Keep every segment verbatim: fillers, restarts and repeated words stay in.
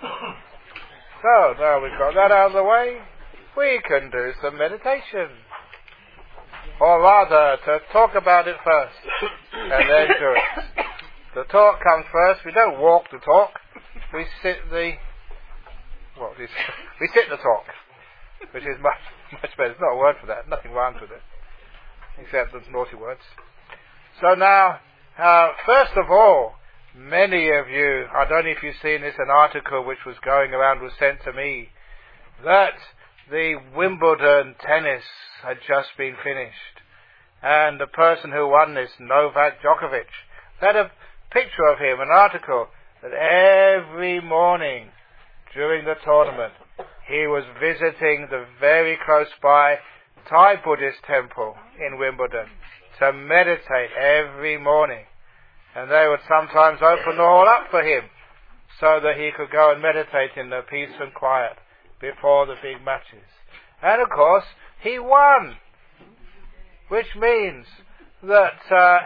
So, now we've got that out of the way, we can do some meditation. Or rather, to talk about it first, and then do it. The talk comes first. We don't walk the talk. We sit the... What is We sit the talk, which is much, much better. There's not a word for that. Nothing rhymes with it, except those naughty words. So now, uh, first of all, many of you, I don't know if you've seen this, an article which was going around, was sent to me, that the Wimbledon tennis had just been finished. And the person who won this, Novak Djokovic, had a picture of him, an article, that every morning during the tournament, he was visiting the very close by Thai Buddhist temple in Wimbledon to meditate every morning. And they would sometimes open the hall up for him so that he could go and meditate in the peace and quiet before the big matches. And of course, he won, which means that uh,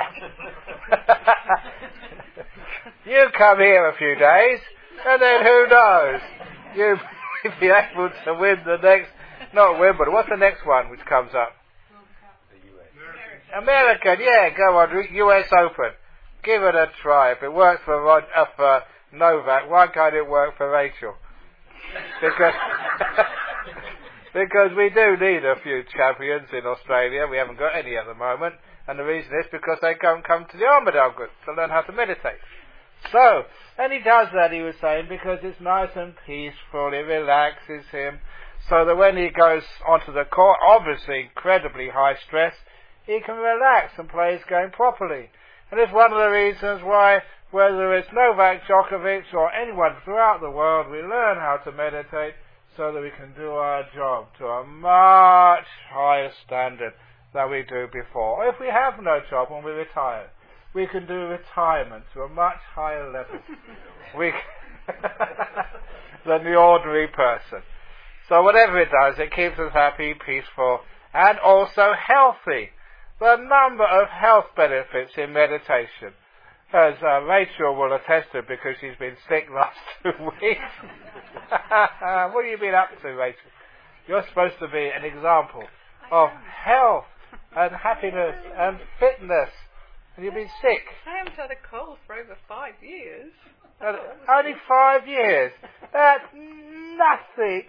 you come here a few days, and then who knows, you may be able to win the next, not Wimbledon, what's the next one which comes up? The U S. American, yeah, go on, U S Open. Give it a try. If it works for, Rod, uh, for Novak, why can't it work for Rachel? Because because we do need a few champions in Australia. We haven't got any at the moment. And the reason is because they don't come to the Armadale group to learn how to meditate. So, and he does that, he was saying, because it's nice and peaceful, it relaxes him, so that when he goes onto the court, obviously incredibly high stress, he can relax and play his game properly. And it's one of the reasons why, whether it's Novak Djokovic or anyone throughout the world, we learn how to meditate so that we can do our job to a much higher standard than we do before. Or if we have no job when we retire, we can do retirement to a much higher level we than the ordinary person. So whatever it does, it keeps us happy, peaceful, and also healthy. The number of health benefits in meditation, as uh, Rachel will attest to because she's been sick last two weeks. What have you been up to, Rachel? You're supposed to be an example of health and happiness and fitness, and you've been sick. I haven't had a cold for over five years. Uh, only five years. That's nothing.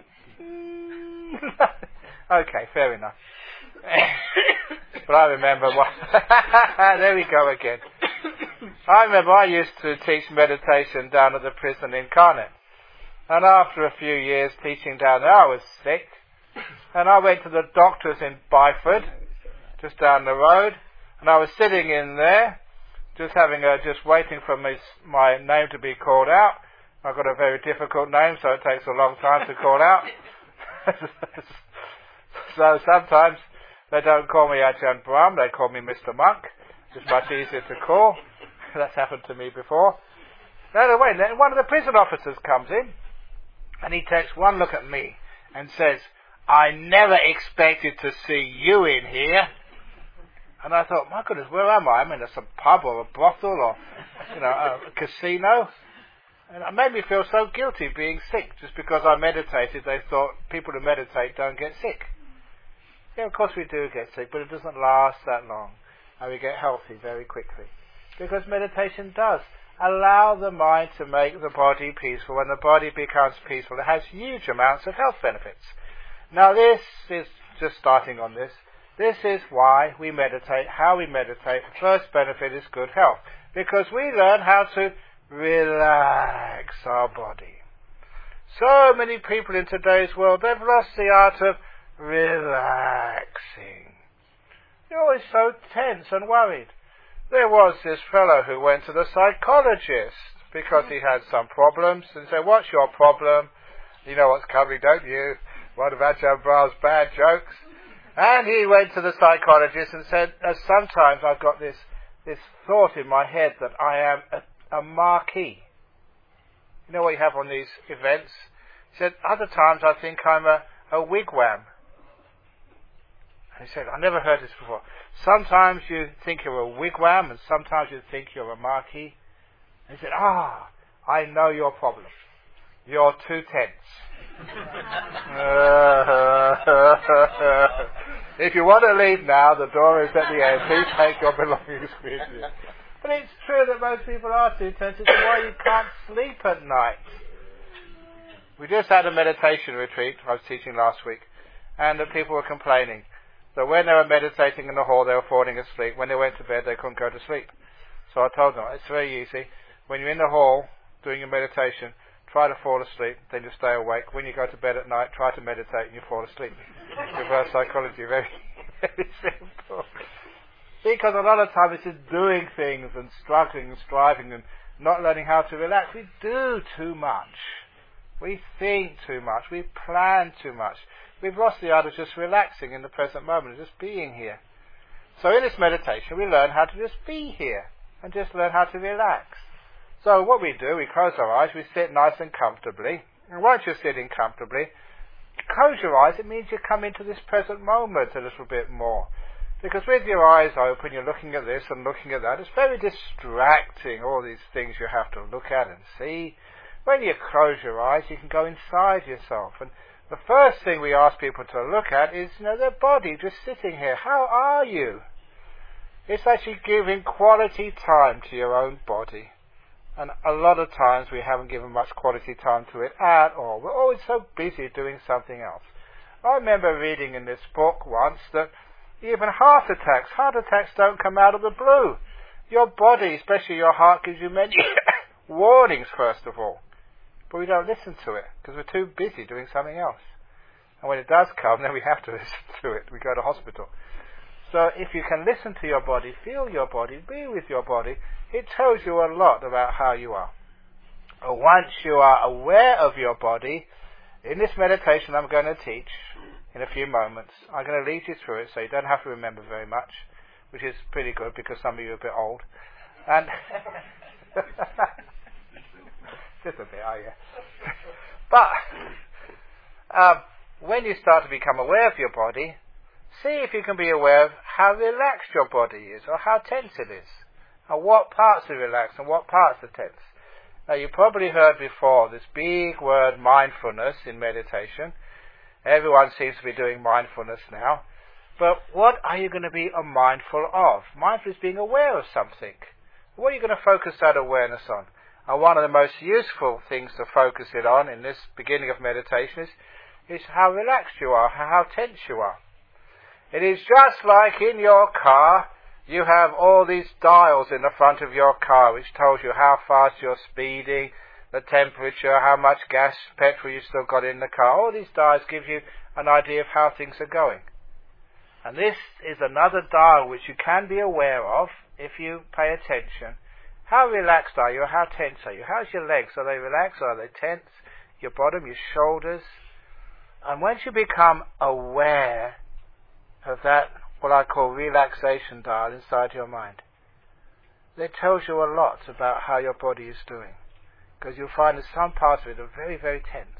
Okay, fair enough. But I remember what... There we go again. I remember I used to teach meditation down at the prison in Carnet. And after a few years teaching down there, I was sick. And I went to the doctors in Byford, just down the road. And I was sitting in there, just having a, just waiting for my, my name to be called out. I've got a very difficult name, so it takes a long time to call out. So sometimes they don't call me Ajahn Brahm, they call me Mister Monk. It's much easier to call. That's happened to me before. Anyway, then one of the prison officers comes in, and he takes one look at me and says, "I never expected to see you in here." And I thought, my goodness, where am I? I'm in some pub or a brothel or, you know, a, a casino. And it made me feel so guilty being sick just because I meditated. They thought people who meditate don't get sick. Yeah, of course we do get sick, but it doesn't last that long. And we get healthy very quickly. Because meditation does allow the mind to make the body peaceful. When the body becomes peaceful, it has huge amounts of health benefits. Now this is, just starting on this, this is why we meditate, how we meditate. The first benefit is good health. Because we learn how to relax our body. So many people in today's world, they've lost the art of relaxing. They're always so tense and worried. There was this fellow who went to the psychologist because he had some problems and said, "What's your problem?" You know what's coming, don't you? One of Ajahn Brahm's bad jokes. And he went to the psychologist and said, uh, sometimes I've got this, this thought in my head that I am a, a marquee. You know what you have on these events? He said, other times I think I'm a, a wigwam. And he said, I never heard this before. Sometimes you think you're a wigwam and sometimes you think you're a marquee. And he said, ah, I know your problem. You're too tense. If you want to leave now, the door is at the end. Please take your belongings with you. But it's true that most people are too tense. It's why you can't sleep at night. We just had a meditation retreat I was teaching last week, and the people were complaining that when they were meditating in the hall, they were falling asleep. When they went to bed, they couldn't go to sleep. So I told them, it's very easy. When you're in the hall doing your meditation, try to fall asleep, then you stay awake. When you go to bed at night, try to meditate and you fall asleep. Reverse psychology, very, very simple. Because a lot of times it's just doing things and struggling and striving and not learning how to relax. We do too much. We think too much. We plan too much. We've lost the art of just relaxing in the present moment, just being here. So in this meditation, we learn how to just be here and just learn how to relax. So what we do, we close our eyes, we sit nice and comfortably. And once you're sitting comfortably, close your eyes, it means you come into this present moment a little bit more. Because with your eyes open, you're looking at this and looking at that. It's very distracting, all these things you have to look at and see. When you close your eyes, you can go inside yourself. And the first thing we ask people to look at is, you know, their body just sitting here. How are you? It's actually giving quality time to your own body. And a lot of times we haven't given much quality time to it at all. We're always so busy doing something else. I remember reading in this book once that even heart attacks, heart attacks don't come out of the blue. Your body, especially your heart, gives you many warnings first of all. But we don't listen to it because we're too busy doing something else. And when it does come, then we have to listen to it. We go to hospital. So if you can listen to your body, feel your body, be with your body, it tells you a lot about how you are. Once you are aware of your body, in this meditation I'm going to teach in a few moments, I'm going to lead you through it so you don't have to remember very much, which is pretty good because some of you are a bit old. And just a bit, are you? But um, when you start to become aware of your body, see if you can be aware of how relaxed your body is or how tense it is. And what parts are relaxed and what parts are tense. Now you probably heard before this big word mindfulness in meditation. Everyone seems to be doing mindfulness now. But what are you going to be mindful of? Mindful is being aware of something. What are you going to focus that awareness on? And one of the most useful things to focus it on in this beginning of meditation is, is how relaxed you are, how tense you are. It is just like in your car, you have all these dials in the front of your car which tells you how fast you're speeding, the temperature, how much gas, petrol you've still got in the car. All these dials give you an idea of how things are going. And this is another dial which you can be aware of if you pay attention. How relaxed are you? How tense are you? How's your legs? Are they relaxed or are they tense? Your bottom, your shoulders. And once you become aware of that, what I call relaxation dial inside your mind, that tells you a lot about how your body is doing. Because you'll find that some parts of it are very, very tense.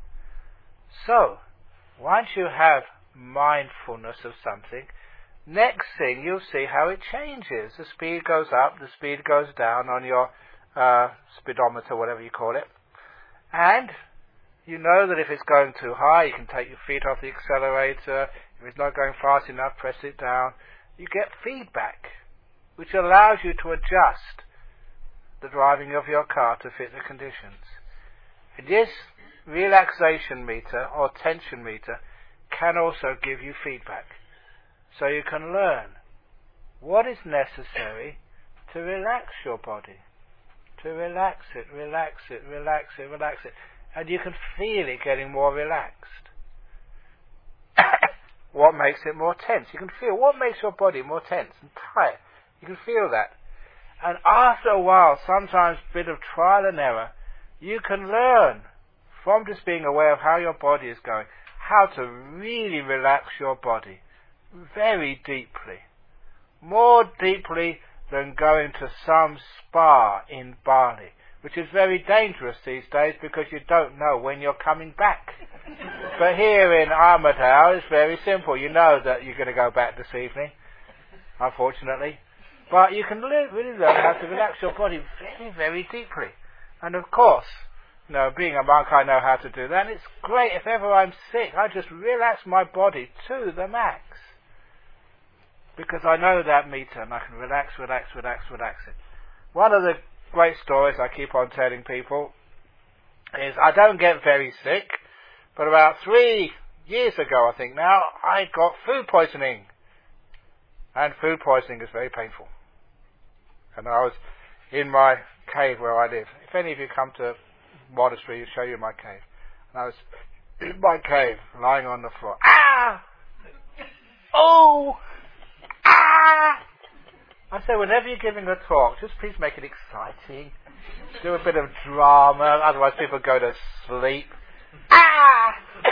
So, once you have mindfulness of something, next thing you'll see how it changes. The speed goes up, the speed goes down on your uh, speedometer, whatever you call it. And you know that if it's going too high, you can take your feet off the accelerator. If it's not going fast enough, press it down. You get feedback, which allows you to adjust the driving of your car to fit the conditions. And this relaxation meter or tension meter can also give you feedback. So you can learn what is necessary to relax your body. To relax it, relax it, relax it, relax it. And you can feel it getting more relaxed. What makes it more tense? You can feel what makes your body more tense and tight. You can feel that. And after a while, sometimes a bit of trial and error, you can learn from just being aware of how your body is going, how to really relax your body very deeply. More deeply than going to some spa in Bali, which is very dangerous these days because you don't know when you're coming back. But here in Armadale, it's very simple. You know that you're going to go back this evening, unfortunately. But you can really learn how to relax your body very, very deeply. And of course, You know, being a monk, I know how to do that. And it's great if ever I'm sick. I just relax my body to the max. Because I know that meter and I can relax, relax, relax, relax it. One of the great stories I keep on telling people is I don't get very sick, but about three years ago, I think now, I got food poisoning. And food poisoning is very painful. And I was in my cave where I live. If any of you come to monastery, I'll show you my cave. And I was in my cave, lying on the floor. Ah! Oh! Ah! I say, whenever you're giving a talk, just please make it exciting. Do a bit of drama, otherwise people go to sleep. Ah!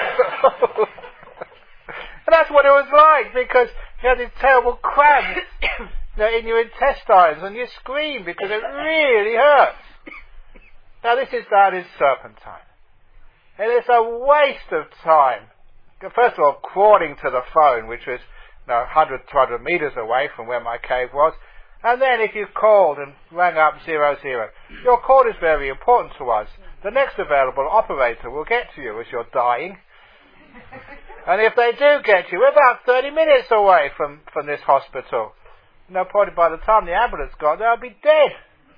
And that's what it was like, because you had these terrible cramps you know, in your intestines, and you scream because it really hurts. Now this is down in Serpentine. And it's a waste of time. First of all, crawling to the phone, which was you know, one hundred, two hundred metres away from where my cave was. And then if you called and rang up zero zero, your call is very important to us. The next available operator will get to you as you're dying. And if they do get you, we're about thirty minutes away from, from this hospital. You know, probably by the time the ambulance got there, I'll be dead.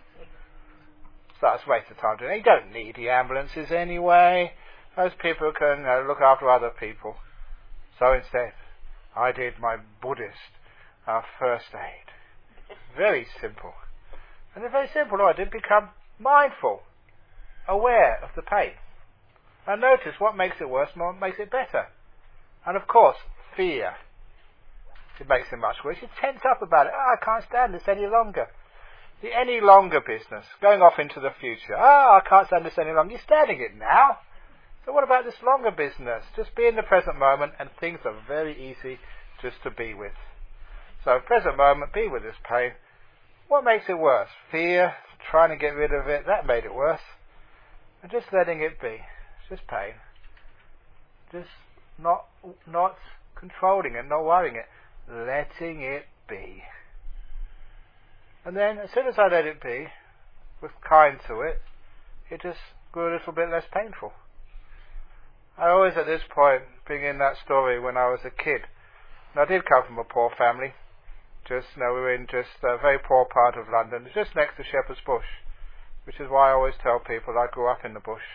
So that's a waste of time doing it. You don't need the ambulances anyway. Those people can uh, look after other people. So instead, I did my Buddhist uh, first aid. Very simple. And it's very simple. I did become mindful, aware of the pain. And notice what makes it worse and what makes it better. And of course, fear. It makes it much worse. You tense up about it. Oh, I can't stand this any longer. The any longer business, going off into the future. Oh, I can't stand this any longer. You're standing it now. So what about this longer business? Just be in the present moment, and things are very easy just to be with. So present moment, be with this pain. What makes it worse? Fear, trying to get rid of it, that made it worse. And just letting it be. It's just pain. Just not not controlling it, not worrying it. Letting it be. And then, as soon as I let it be, was kind to it, it just grew a little bit less painful. I always, at this point, bring in that story when I was a kid. And I did come from a poor family. Just, you know, we were in just a very poor part of London, just next to Shepherd's Bush, which is why I always tell people I grew up in the bush.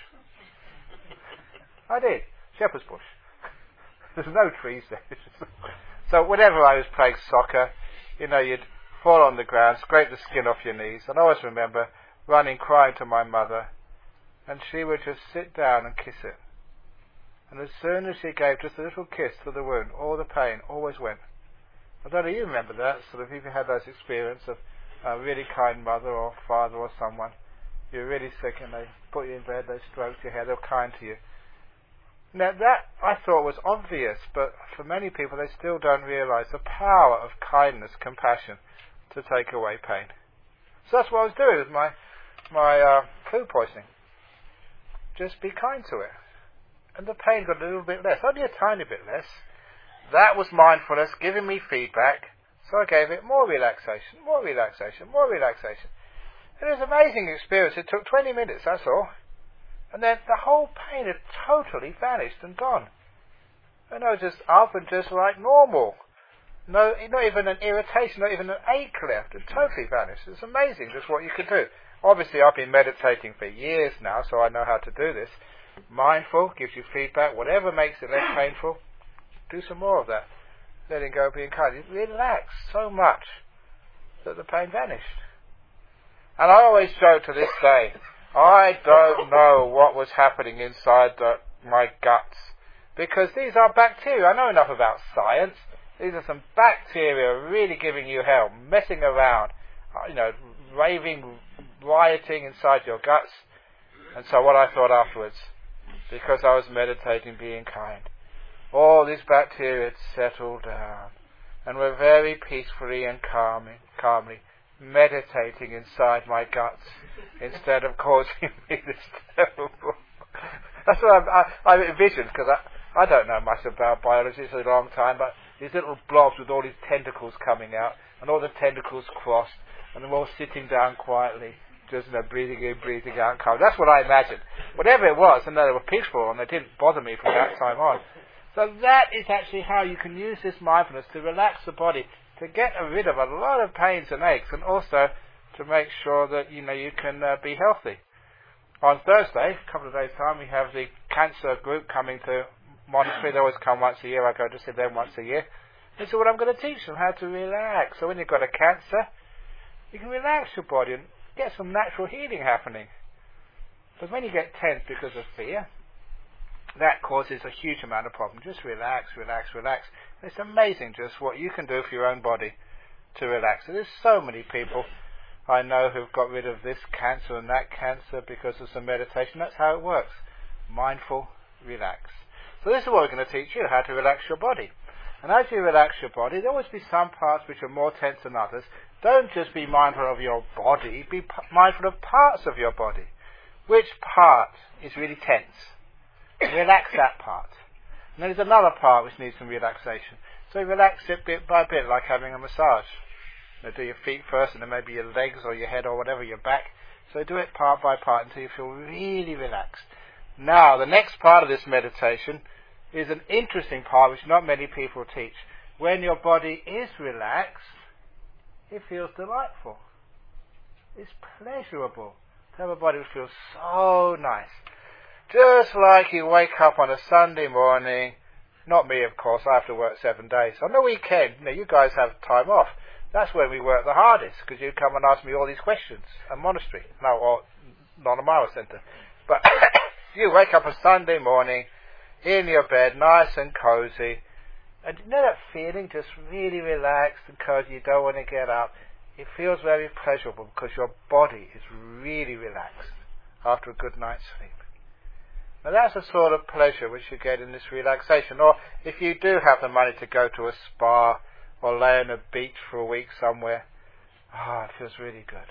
I did. Shepherd's Bush. There's no trees there. So whenever I was playing soccer, you know, you'd fall on the ground, scrape the skin off your knees, and I always remember running, crying to my mother, and she would just sit down and kiss it. And as soon as she gave just a little kiss to the wound, all the pain always went. I don't know if you remember that, sort of, if you had those experiences of a really kind mother or father or someone, you're really sick and they put you in bed, they stroked your hair, they're kind to you. Now that I thought was obvious, but for many people they still don't realise the power of kindness, compassion, to take away pain. So that's what I was doing with my my uh, food poisoning. Just be kind to it. And the pain got a little bit less, only a tiny bit less. That was mindfulness giving me feedback, so I gave it more relaxation, more relaxation, more relaxation. It was an amazing experience. It took twenty minutes, that's all. And then the whole pain had totally vanished and gone. And I was just up and just like normal. No, not even an irritation, not even an ache left. It totally vanished. It's amazing just what you could do. Obviously, I've been meditating for years now, so I know how to do this. Mindful, gives you feedback. Whatever makes it less painful, do some more of that. Letting go, being kind. You relax so much that the pain vanished. And I always joke to this day, I don't know what was happening inside the, my guts. Because these are bacteria. I know enough about science. These are some bacteria really giving you hell, messing around, you know, raving, rioting inside your guts. And so what I thought afterwards, because I was meditating, being kind, all these bacteria had settled down and were very peacefully and calmly, calmly meditating inside my guts instead of causing me this terrible... That's what I, I, I envisioned, because I, I don't know much about biology, it's a long time, but these little blobs with all these tentacles coming out, and all the tentacles crossed, and they're all sitting down quietly, just you know, breathing in, breathing out, calm. That's what I imagined. Whatever it was, and they were peaceful and they didn't bother me from that time on. So that is actually how you can use this mindfulness to relax the body, to get rid of a lot of pains and aches, and also to make sure that you know you can uh, be healthy. On Thursday, a couple of days' time, we have the cancer group coming to Monastery. They always come once a year. I go to see them once a year. This is what I'm going to teach them, how to relax. So when you've got a cancer, you can relax your body and get some natural healing happening. Because when you get tense because of fear, that causes a huge amount of problem. Just relax, relax, relax. And it's amazing just what you can do for your own body to relax. So there's so many people I know who've got rid of this cancer and that cancer because of some meditation. That's how it works. Mindful, relax. So this is what we're going to teach you, how to relax your body. And as you relax your body, there will always be some parts which are more tense than others. Don't just be mindful of your body, be p- mindful of parts of your body. Which part is really tense? Relax that part. And then there's another part which needs some relaxation. So relax it bit by bit, like having a massage. You know, do your feet first, and then maybe your legs or your head or whatever, your back. So do it part by part until you feel really relaxed. Now, the next part of this meditation is an interesting part which not many people teach. When your body is relaxed, it feels delightful. It's pleasurable to have a body which feels so nice. Just like you wake up on a Sunday morning, not me of course, I have to work seven days. On the weekend, you know, you guys have time off. That's when we work the hardest, because you come and ask me all these questions at Monastery. No, or not a Mara Centre. But you wake up on Sunday morning, in your bed, nice and cosy, and you know that feeling, just really relaxed and cosy, you don't want to get up. It feels very pleasurable because your body is really relaxed after a good night's sleep. Now that's the sort of pleasure which you get in this relaxation. Or if you do have the money to go to a spa or lay on a beach for a week somewhere, ah, oh, it feels really good.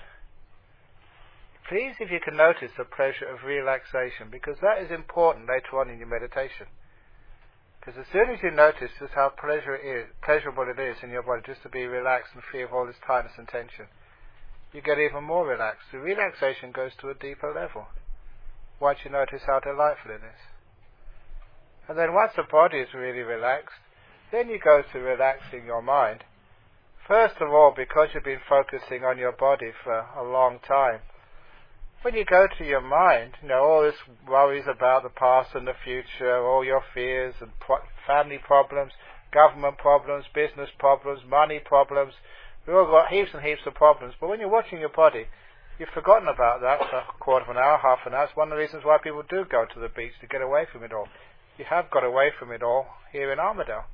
Please, if you can notice the pleasure of relaxation, because that is important later on in your meditation. Because as soon as you notice just how pleasure it is, pleasurable it is in your body just to be relaxed and free of all this tightness and tension, you get even more relaxed. The relaxation goes to a deeper level once you notice how delightful it is. And then once the body is really relaxed, then you go to relaxing your mind. First of all, because you've been focusing on your body for a long time, when you go to your mind, you know, all this worries about the past and the future, all your fears and pro- family problems, government problems, business problems, money problems, we've all got heaps and heaps of problems. But when you're watching your body, you've forgotten about that for a quarter of an hour, half an hour. It's one of the reasons why people do go to the beach, to get away from it all. You have got away from it all here in Armadale.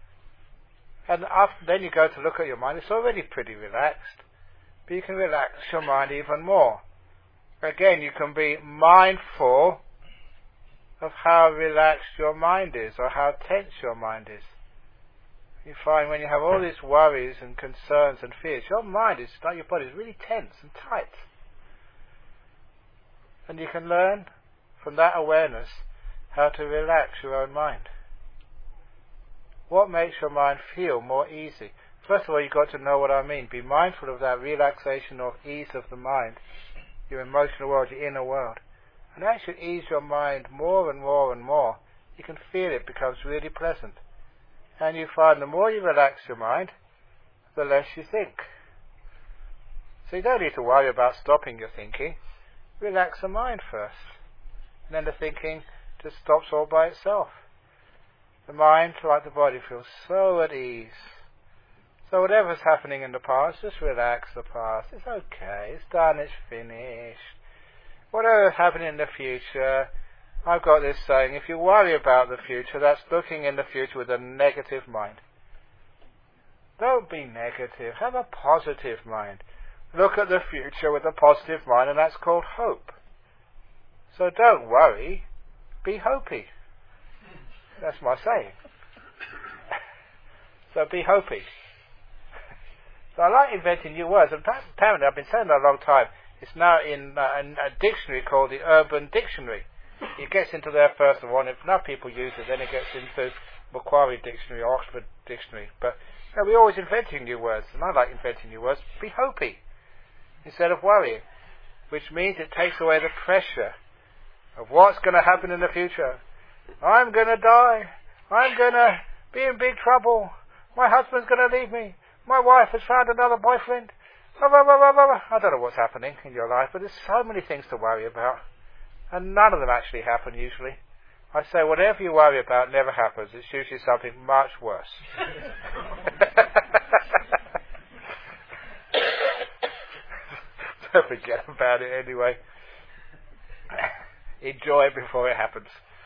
And after, then you go to look at your mind, it's already pretty relaxed. But you can relax your mind even more. Again, you can be mindful of how relaxed your mind is, or how tense your mind is. You find when you have all these worries and concerns and fears, your mind is like your body is really tense and tight. And you can learn from that awareness how to relax your own mind. What makes your mind feel more easy? First of all, you've got to know what I mean. Be mindful of that relaxation or ease of the mind, your emotional world, your inner world. And as you ease your mind more and more and more, you can feel it becomes really pleasant. And you find the more you relax your mind, the less you think. So you don't need to worry about stopping your thinking. Relax the mind first. And then the thinking just stops all by itself. The mind, like the body, feels so at ease. So whatever's happening in the past, just relax the past. It's okay, it's done, it's finished. Whatever's happening in the future, I've got this saying, if you worry about the future, that's looking in the future with a negative mind. Don't be negative, have a positive mind. Look at the future with a positive mind, and that's called hope. So don't worry, be hopey. That's my saying. So be hopey. So I like inventing new words, and apparently I've been saying that a long time. It's now in uh, a dictionary called the Urban Dictionary. It gets into there first of all, and if enough people use it, then it gets into Macquarie Dictionary or Oxford Dictionary. But you know, we're always inventing new words, and I like inventing new words. Be hopey instead of worrying. which means it takes away the pressure of what's going to happen in the future. I'm going to die. I'm going to be in big trouble. My husband's going to leave me. My wife has found another boyfriend. I don't know what's happening in your life, but there's so many things to worry about. And none of them actually happen usually. I say whatever you worry about never happens. It's usually something much worse. So forget about it anyway. Enjoy it before it happens.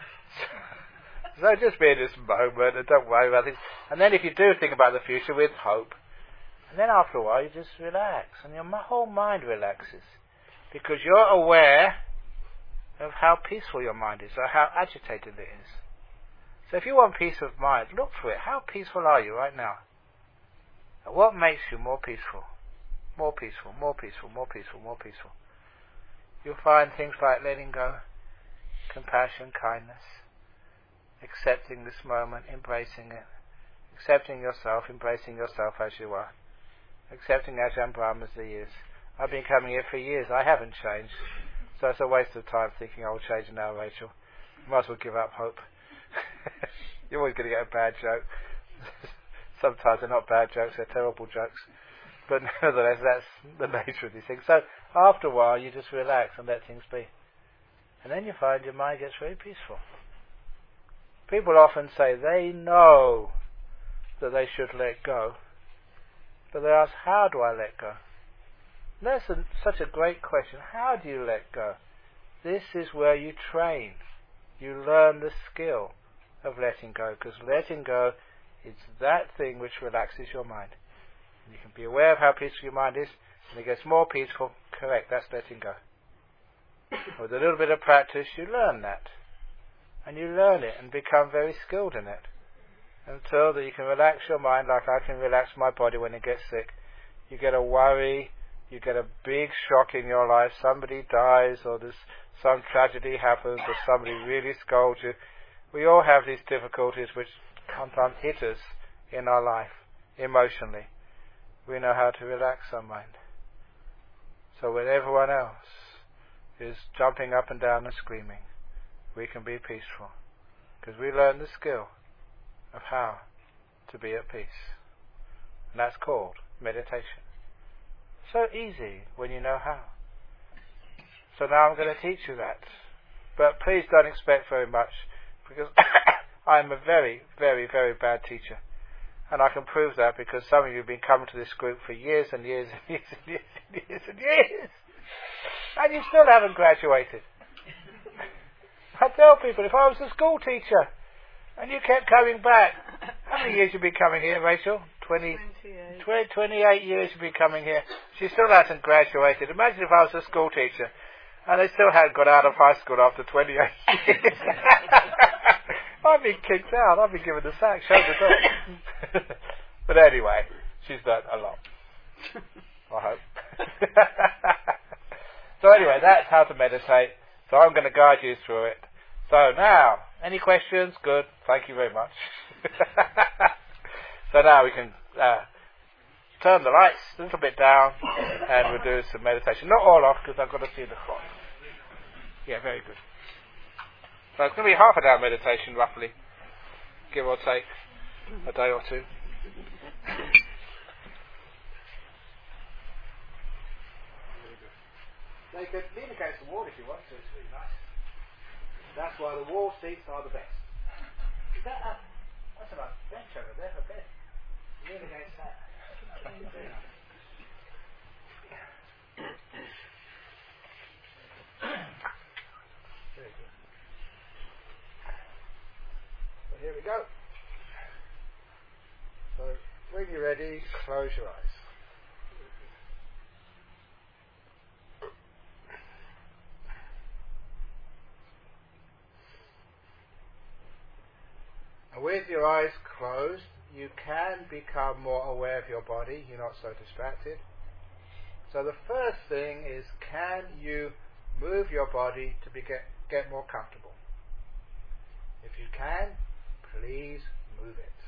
So just be in this moment and don't worry about things. And then if you do think about the future with hope, and then after a while you just relax and your whole mind relaxes. Because you're aware of how peaceful your mind is or how agitated it is. So if you want peace of mind, look for it. How peaceful are you right now? And what makes you more peaceful? More peaceful, more peaceful, more peaceful, more peaceful. You'll find things like letting go, compassion, kindness, accepting this moment, embracing it, accepting yourself, embracing yourself as you are, accepting Ajahn Brahm as he is. I've been coming here for years. I haven't changed. So it's a waste of time thinking I will change now, Rachel. You might as well give up hope. You're always going to get a bad joke. Sometimes they're not bad jokes, they're terrible jokes. But nevertheless, that's the nature of these things. So after a while, you just relax and let things be. And then you find your mind gets very peaceful. People often say they know that they should let go. But they ask, how do I let go? And that's a, such a great question. How do you let go? This is where you train. You learn the skill of letting go. Because letting go is that thing which relaxes your mind. And you can be aware of how peaceful your mind is, and it gets more peaceful. Correct, that's letting go. With a little bit of practice, you learn that. And you learn it and become very skilled in it. Until that you can relax your mind like I can relax my body when it gets sick. You get a worry, you get a big shock in your life, somebody dies, or there's some tragedy happens, or somebody really scolds you. We all have these difficulties which sometimes hit us in our life, emotionally. We know how to relax our mind. So when everyone else is jumping up and down and screaming, we can be peaceful. Because we learn the skill of how to be at peace. And that's called meditation. So easy when you know how. So now I'm going to teach you that. But please don't expect very much, because I'm a very, very, very bad teacher. And I can prove that because some of you have been coming to this group for years and years and years and years and years and years. And you still haven't graduated. I tell people, if I was a school teacher and you kept coming back, how many years have you been coming here, Rachel? twenty, twenty-eight. twenty, twenty-eight years you've been coming here. She still hasn't graduated. Imagine if I was a school teacher and they still hadn't got out of high school after twenty-eight years. I'd be kicked out. I'd be given the sack, shown the door. But anyway, she's done a lot. I hope. So anyway, that's how to meditate. So I'm going to guide you through it. So now, any questions? Good. Thank you very much. So now we can uh, turn the lights a little bit down and we'll do some meditation. Not all off because I've got to see the clock. Yeah, very good. So it's going to be half an hour meditation roughly, give or take a day or two. So you can lean against the wall if you want to, it's really nice. That's why the wall seats are the best. Is that a, that's a nice bench over there, a bed. Lean against that. Very nice. Very good. So here we go. So when you're ready, close your eyes. And with your eyes closed, you can become more aware of your body. You're not so distracted. So the first thing is, can you move your body to be get, get more comfortable? If you can, please move it.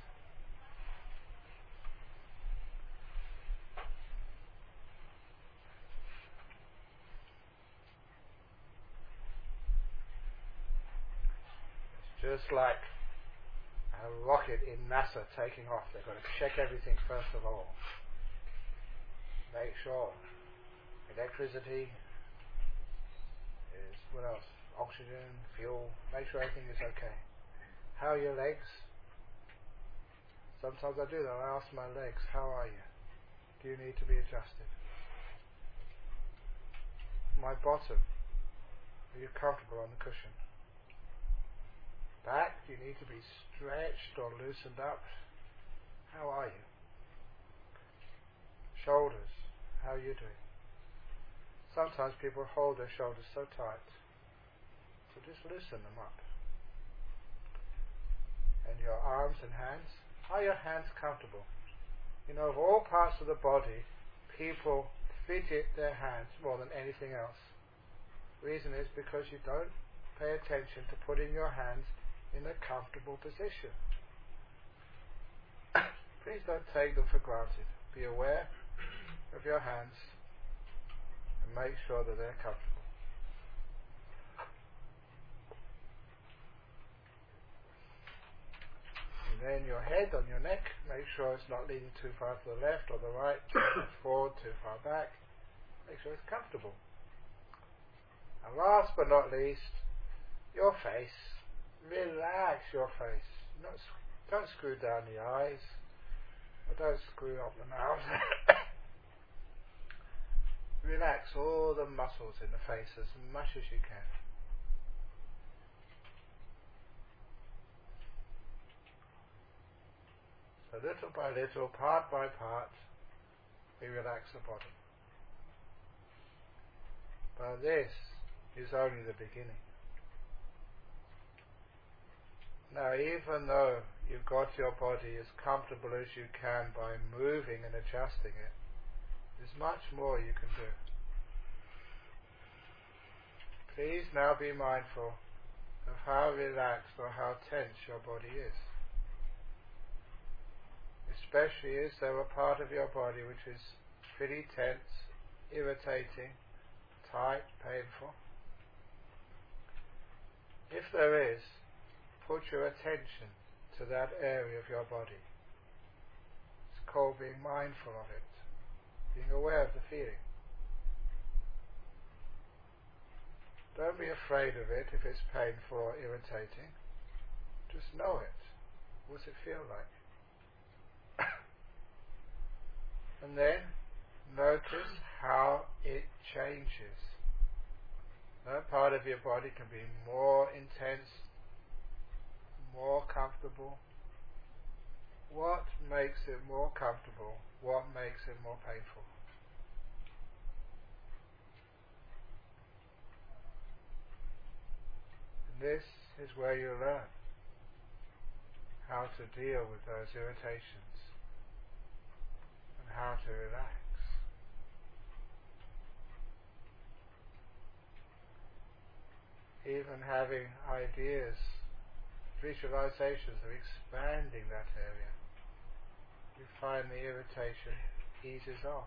Just like a rocket in NASA taking off, they've got to check everything first of all. Make sure electricity is, what else? Oxygen, fuel, make sure everything is okay. How are your legs? Sometimes I do that, I ask my legs, how are you? Do you need to be adjusted? My bottom, are you comfortable on the cushion? Back, do you need to be stretched or loosened up? How are you? Shoulders, how are you doing? Sometimes people hold their shoulders so tight, so just loosen them up. And your arms and hands, are your hands comfortable? You know, of all parts of the body, people fidget their hands more than anything else. Reason is because you don't pay attention to putting your hands in a comfortable position. Please don't take them for granted. Be aware of your hands and make sure that they're comfortable. And then your head on your neck, make sure it's not leaning too far to the left or the right, too far forward, too far back. Make sure it's comfortable. And last but not least, your face. Relax your face. Not, don't screw down the eyes. Or don't screw up the mouth. Relax all the muscles in the face as much as you can. So little by little, part by part, we relax the body. But this is only the beginning. Now, even though you've got your body as comfortable as you can by moving and adjusting it, there's much more you can do. Please now be mindful of how relaxed or how tense your body is. Especially is there a part of your body which is pretty tense, irritating, tight, painful? If there is, put your attention to that area of your body. It's called being mindful of it, being aware of the feeling. Don't be afraid of it if it's painful or irritating. Just know it. What does it feel like? And then notice how it changes. That part of your body can be more intense, more comfortable. What makes it more comfortable? What makes it more painful? And this is where you learn how to deal with those irritations and how to relax. Even having ideas, visualizations of expanding that area, you find the irritation eases off.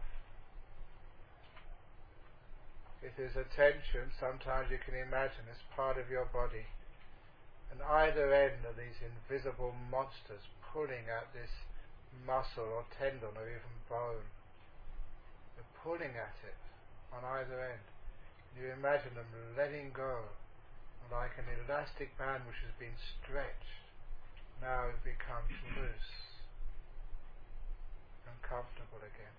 If there's a tension, sometimes you can imagine as part of your body, and either end of these invisible monsters pulling at this muscle or tendon or even bone. They're pulling at it on either end. You imagine them letting go, like an elastic band which has been stretched. Now it becomes loose and comfortable again.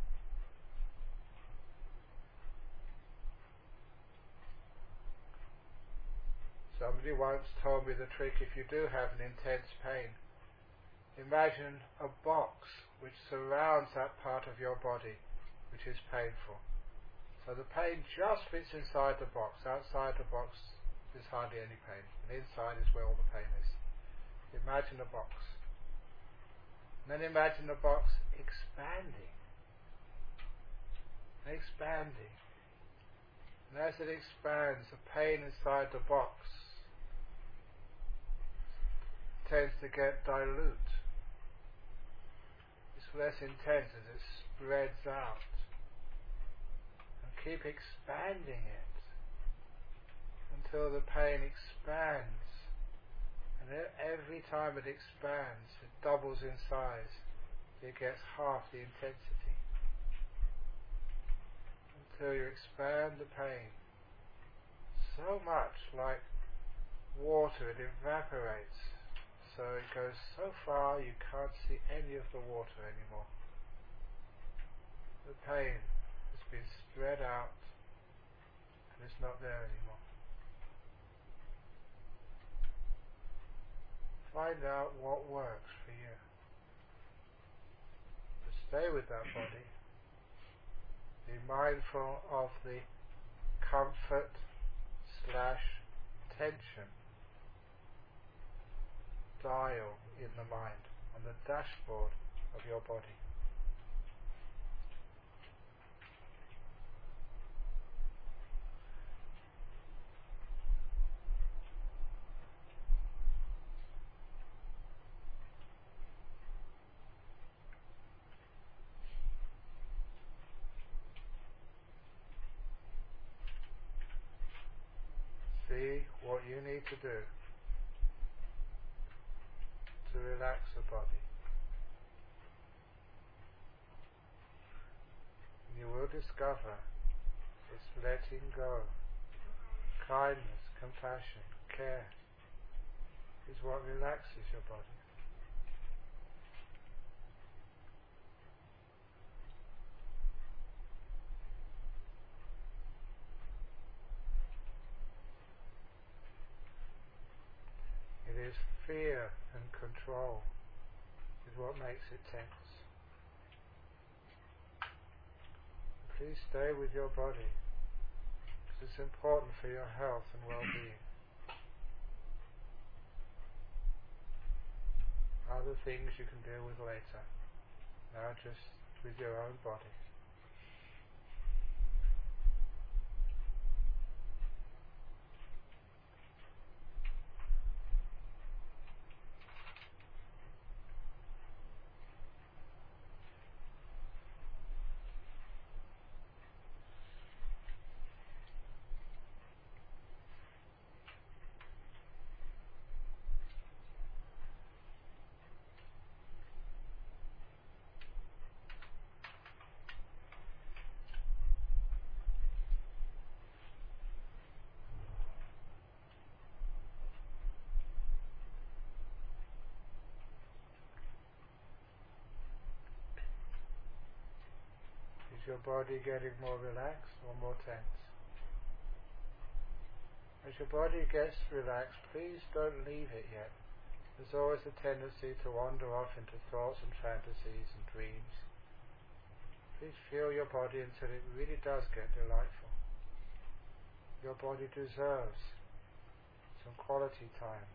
Somebody once told me the trick, if you do have an intense pain, imagine a box which surrounds that part of your body which is painful. So the pain just fits inside the box. Outside the box there's hardly any pain, and inside is where all the pain is. Imagine a box. And then imagine the box expanding. Expanding. And as it expands, the pain inside the box tends to get dilute. It's less intense as it spreads out. And keep expanding it until the pain expands And e- every time it expands, it doubles in size. It gets half the intensity. Until you expand the pain so much, like water, it evaporates. So it goes so far you can't see any of the water anymore. The pain has been spread out and it's not there anymore. Find out what works for you. But stay with that body. Be mindful of the comfort slash tension dial in the mind, on the dashboard of your body. See what you need to do to relax the body. You will discover it's letting go. Kindness, compassion, care is what relaxes your body. It is fear and control is what makes it tense. Please stay with your body, because it's important for your health and well-being. Other things you can deal with later. Now just with your own body. Is your body getting more relaxed or more tense? As your body gets relaxed, please don't leave it yet. There's always a tendency to wander off into thoughts and fantasies and dreams. Please feel your body until it really does get delightful. Your body deserves some quality time.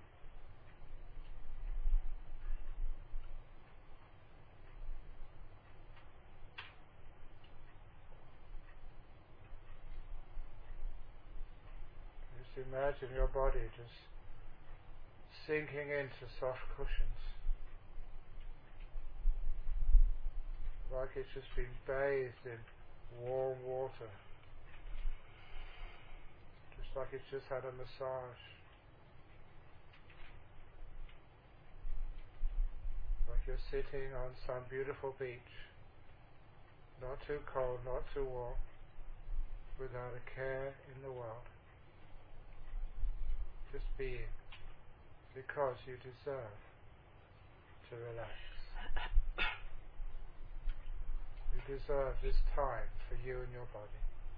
Just imagine your body just sinking into soft cushions, like it's just been bathed in warm water, just like it's just had a massage, like you're sitting on some beautiful beach, not too cold, not too warm, without a care in the world. Just being, because you deserve to relax. You deserve this time for you and your body.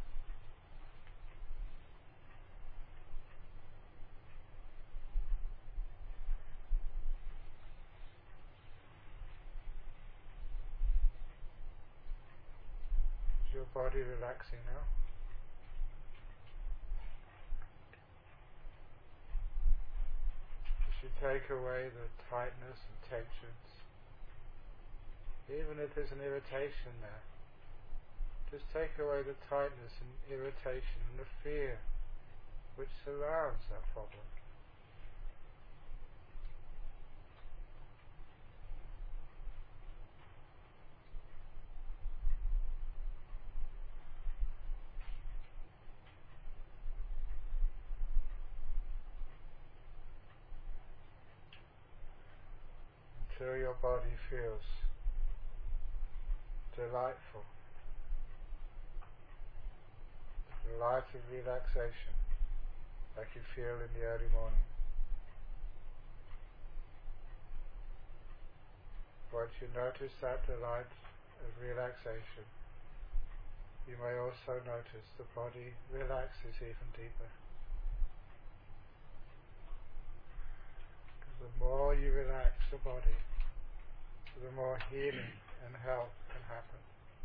Is your body relaxing now? As you take away the tightness and tensions, even if there's an irritation there, just take away the tightness and irritation and the fear which surrounds that problem. until your body feels delightful, the delight of relaxation, like you feel in the early morning. Once you notice that delight of relaxation, you may also notice the body relaxes even deeper. Because the more you relax the body, the more healing and health can happen.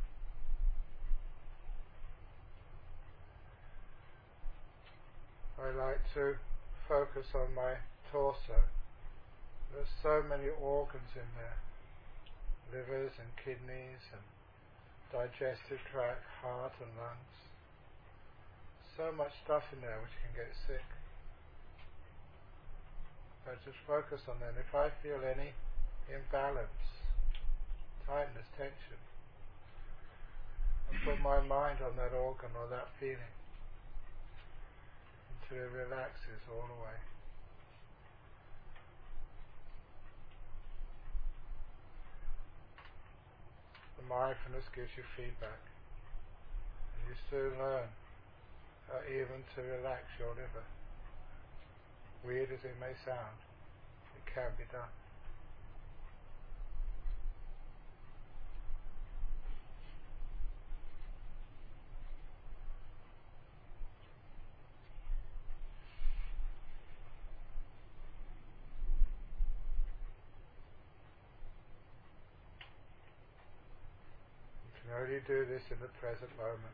I like to focus on my torso. There's so many organs in there. Livers and kidneys and digestive tract, heart and lungs. So much stuff in there which can get sick. I just focus on them. If I feel any imbalance, tightness, tension, I put my mind on that organ or that feeling until it relaxes all the way. The mindfulness gives you feedback, and you soon learn how even to relax your liver. Weird as it may sound, it can be done. You can only do this in the present moment,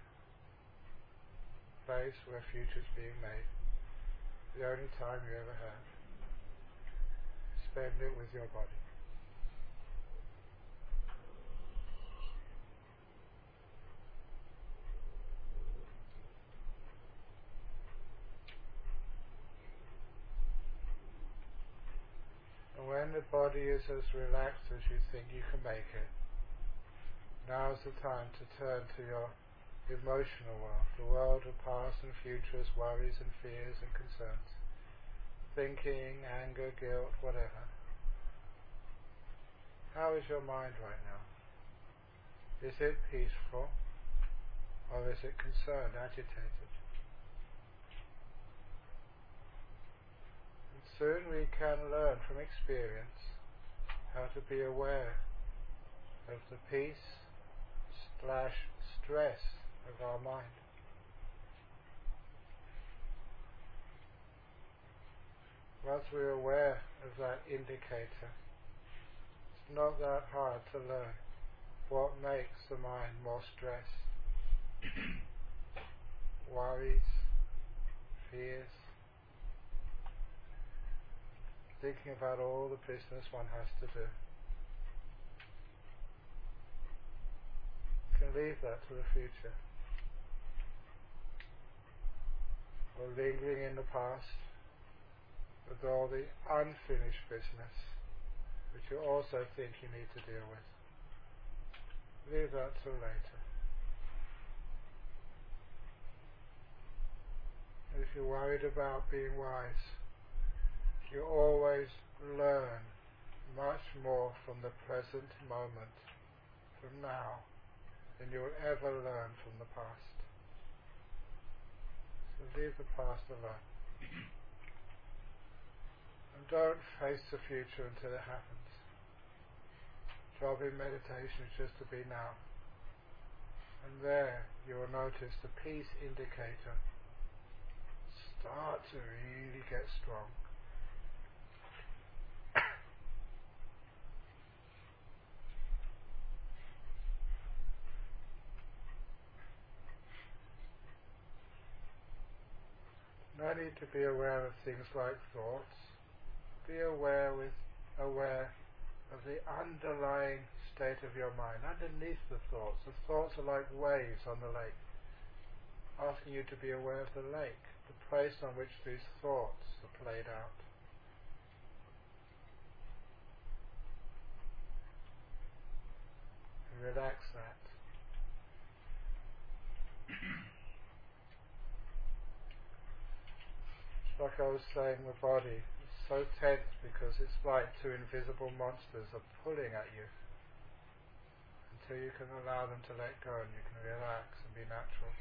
place where future's being made. The only time you ever have. Spend it with your body. And when the body is as relaxed as you think you can make it, now's the time to turn to your emotional world, the world of past and futures, worries and fears and concerns, thinking, anger, guilt, whatever. How is your mind right now? Is it peaceful, or is it concerned, agitated? And soon we can learn from experience how to be aware of the peace slash stress of our mind. Once we're aware of that indicator, it's not that hard to learn what makes the mind more stressed. Worries, fears, thinking about all the business one has to do. You can leave that to the future. Or lingering in the past with all the unfinished business which you also think you need to deal with. Leave that till later. And if you're worried about being wise, you always learn much more from the present moment, from now, than you will ever learn from the past. So leave the past alone. And don't face the future until it happens. Job in meditation is just to be now. And there you will notice the peace indicator start to really get strong. No need to be aware of things like thoughts. Be aware with aware of the underlying state of your mind, underneath the thoughts. The thoughts are like waves on the lake, asking you to be aware of the lake, the place on which these thoughts are played out. And relax that. It's like I was saying, the body is so tense because it's like two invisible monsters are pulling at you until you can allow them to let go and you can relax and be natural.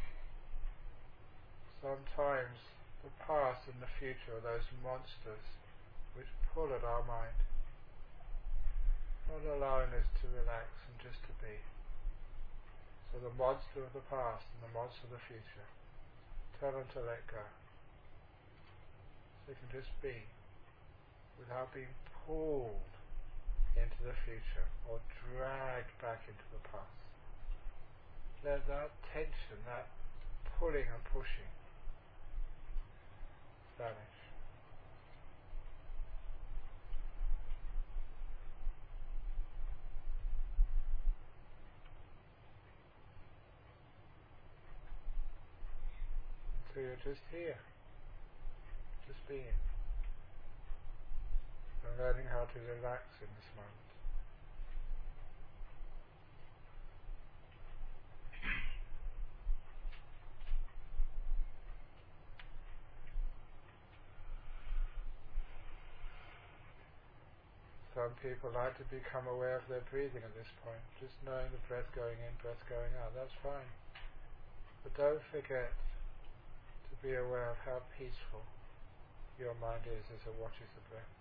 Sometimes the past and the future are those monsters which pull at our mind, not allowing us to relax and just to be. So the monster of the past and the monster of the future, tell them to let go. So you can just be without being pulled into the future or dragged back into the past. Let that tension, that pulling and pushing, vanish. So you're just here, just being, and learning how to relax in this moment. Some people like to become aware of their breathing at this point, just knowing the breath going in, breath going out, that's fine. But don't forget to be aware of how peaceful your mind is as it watches the breath.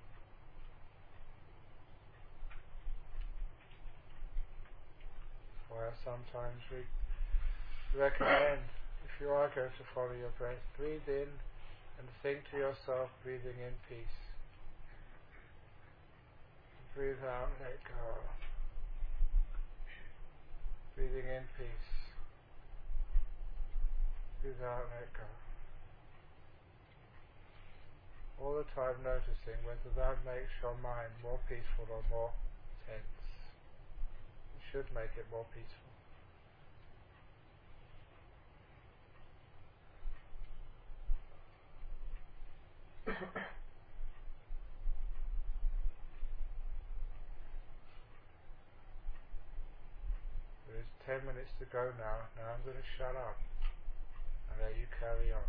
Why sometimes we recommend, if you are going to follow your breath, breathe in and think to yourself, breathing in peace. Breathe out, let go. Breathing in peace. Breathe out, let go. All the time noticing whether that makes your mind more peaceful or more tense. It should make it more peaceful. There's ten minutes to go now. Now I'm going to shut up and let you carry on.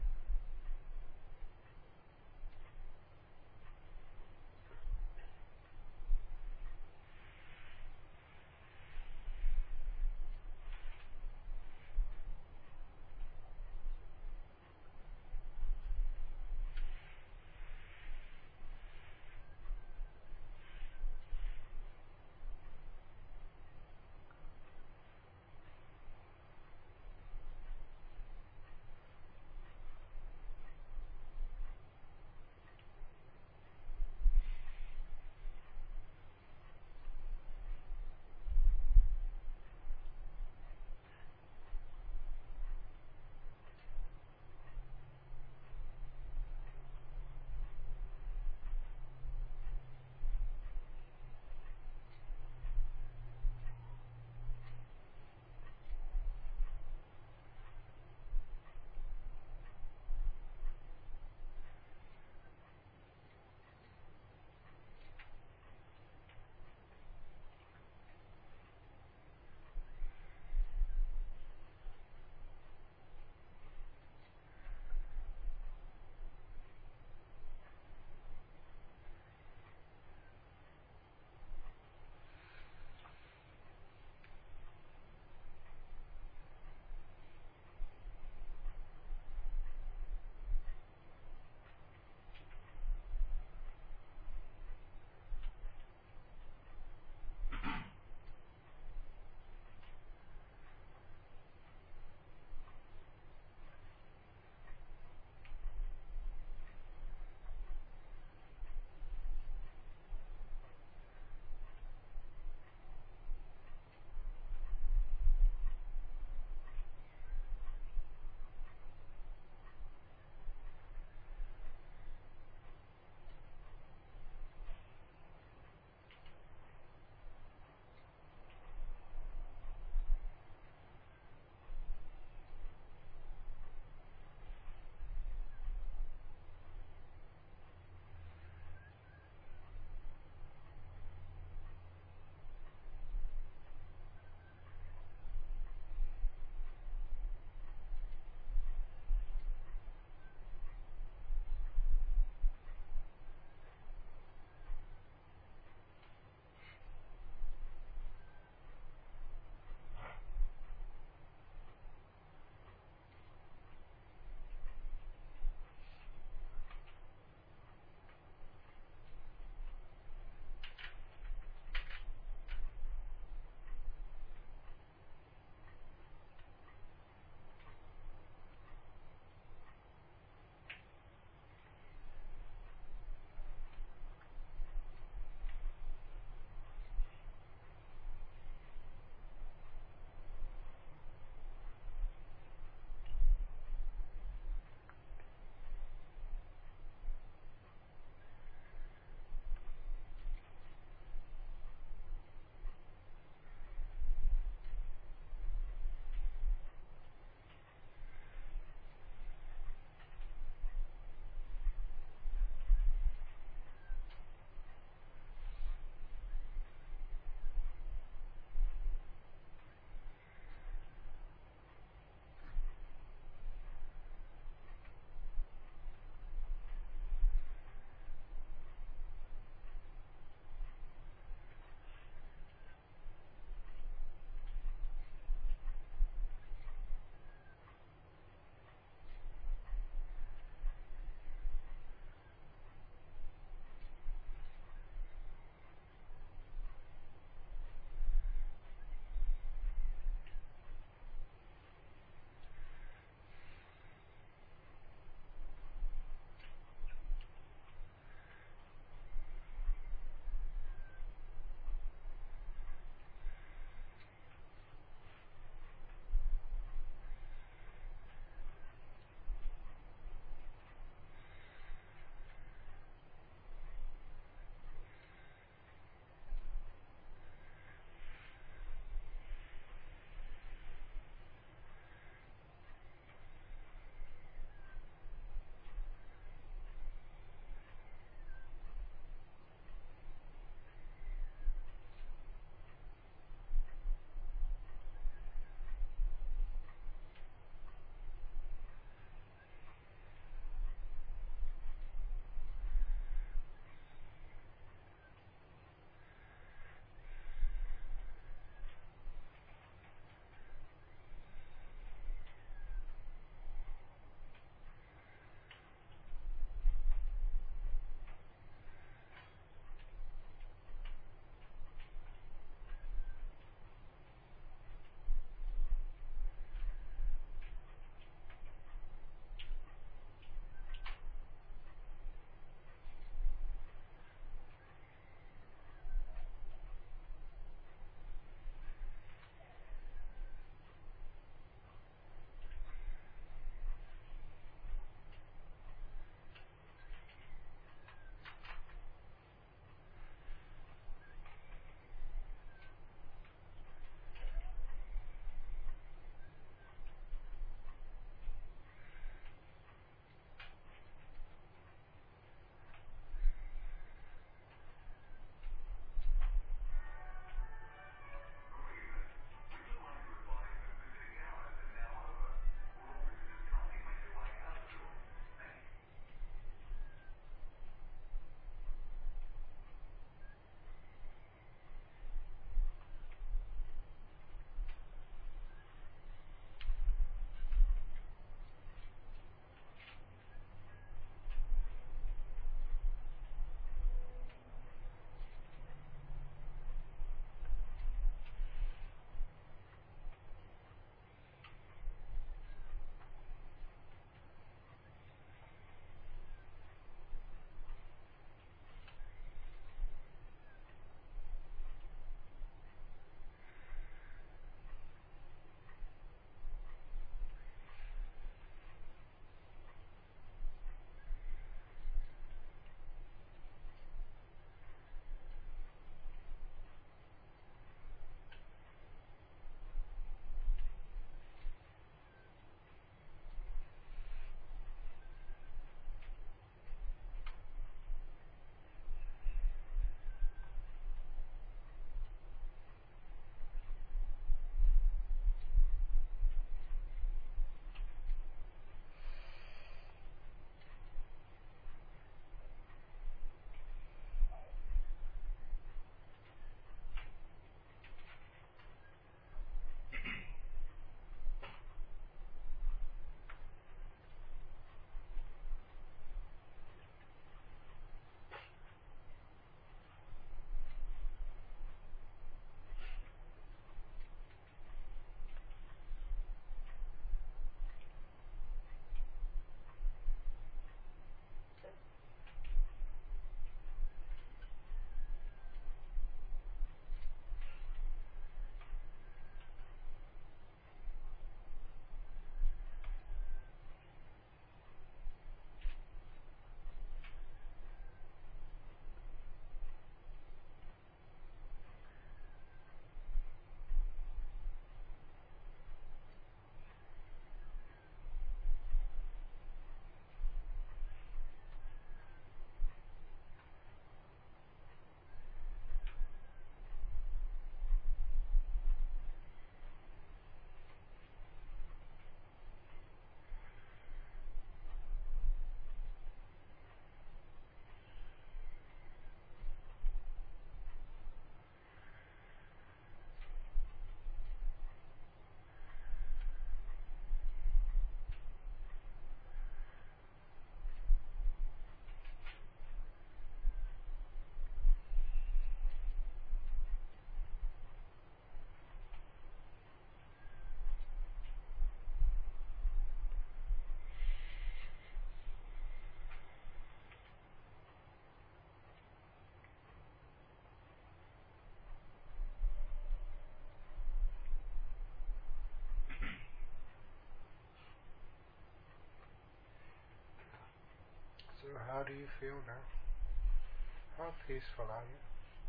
how do you feel now? How peaceful are you?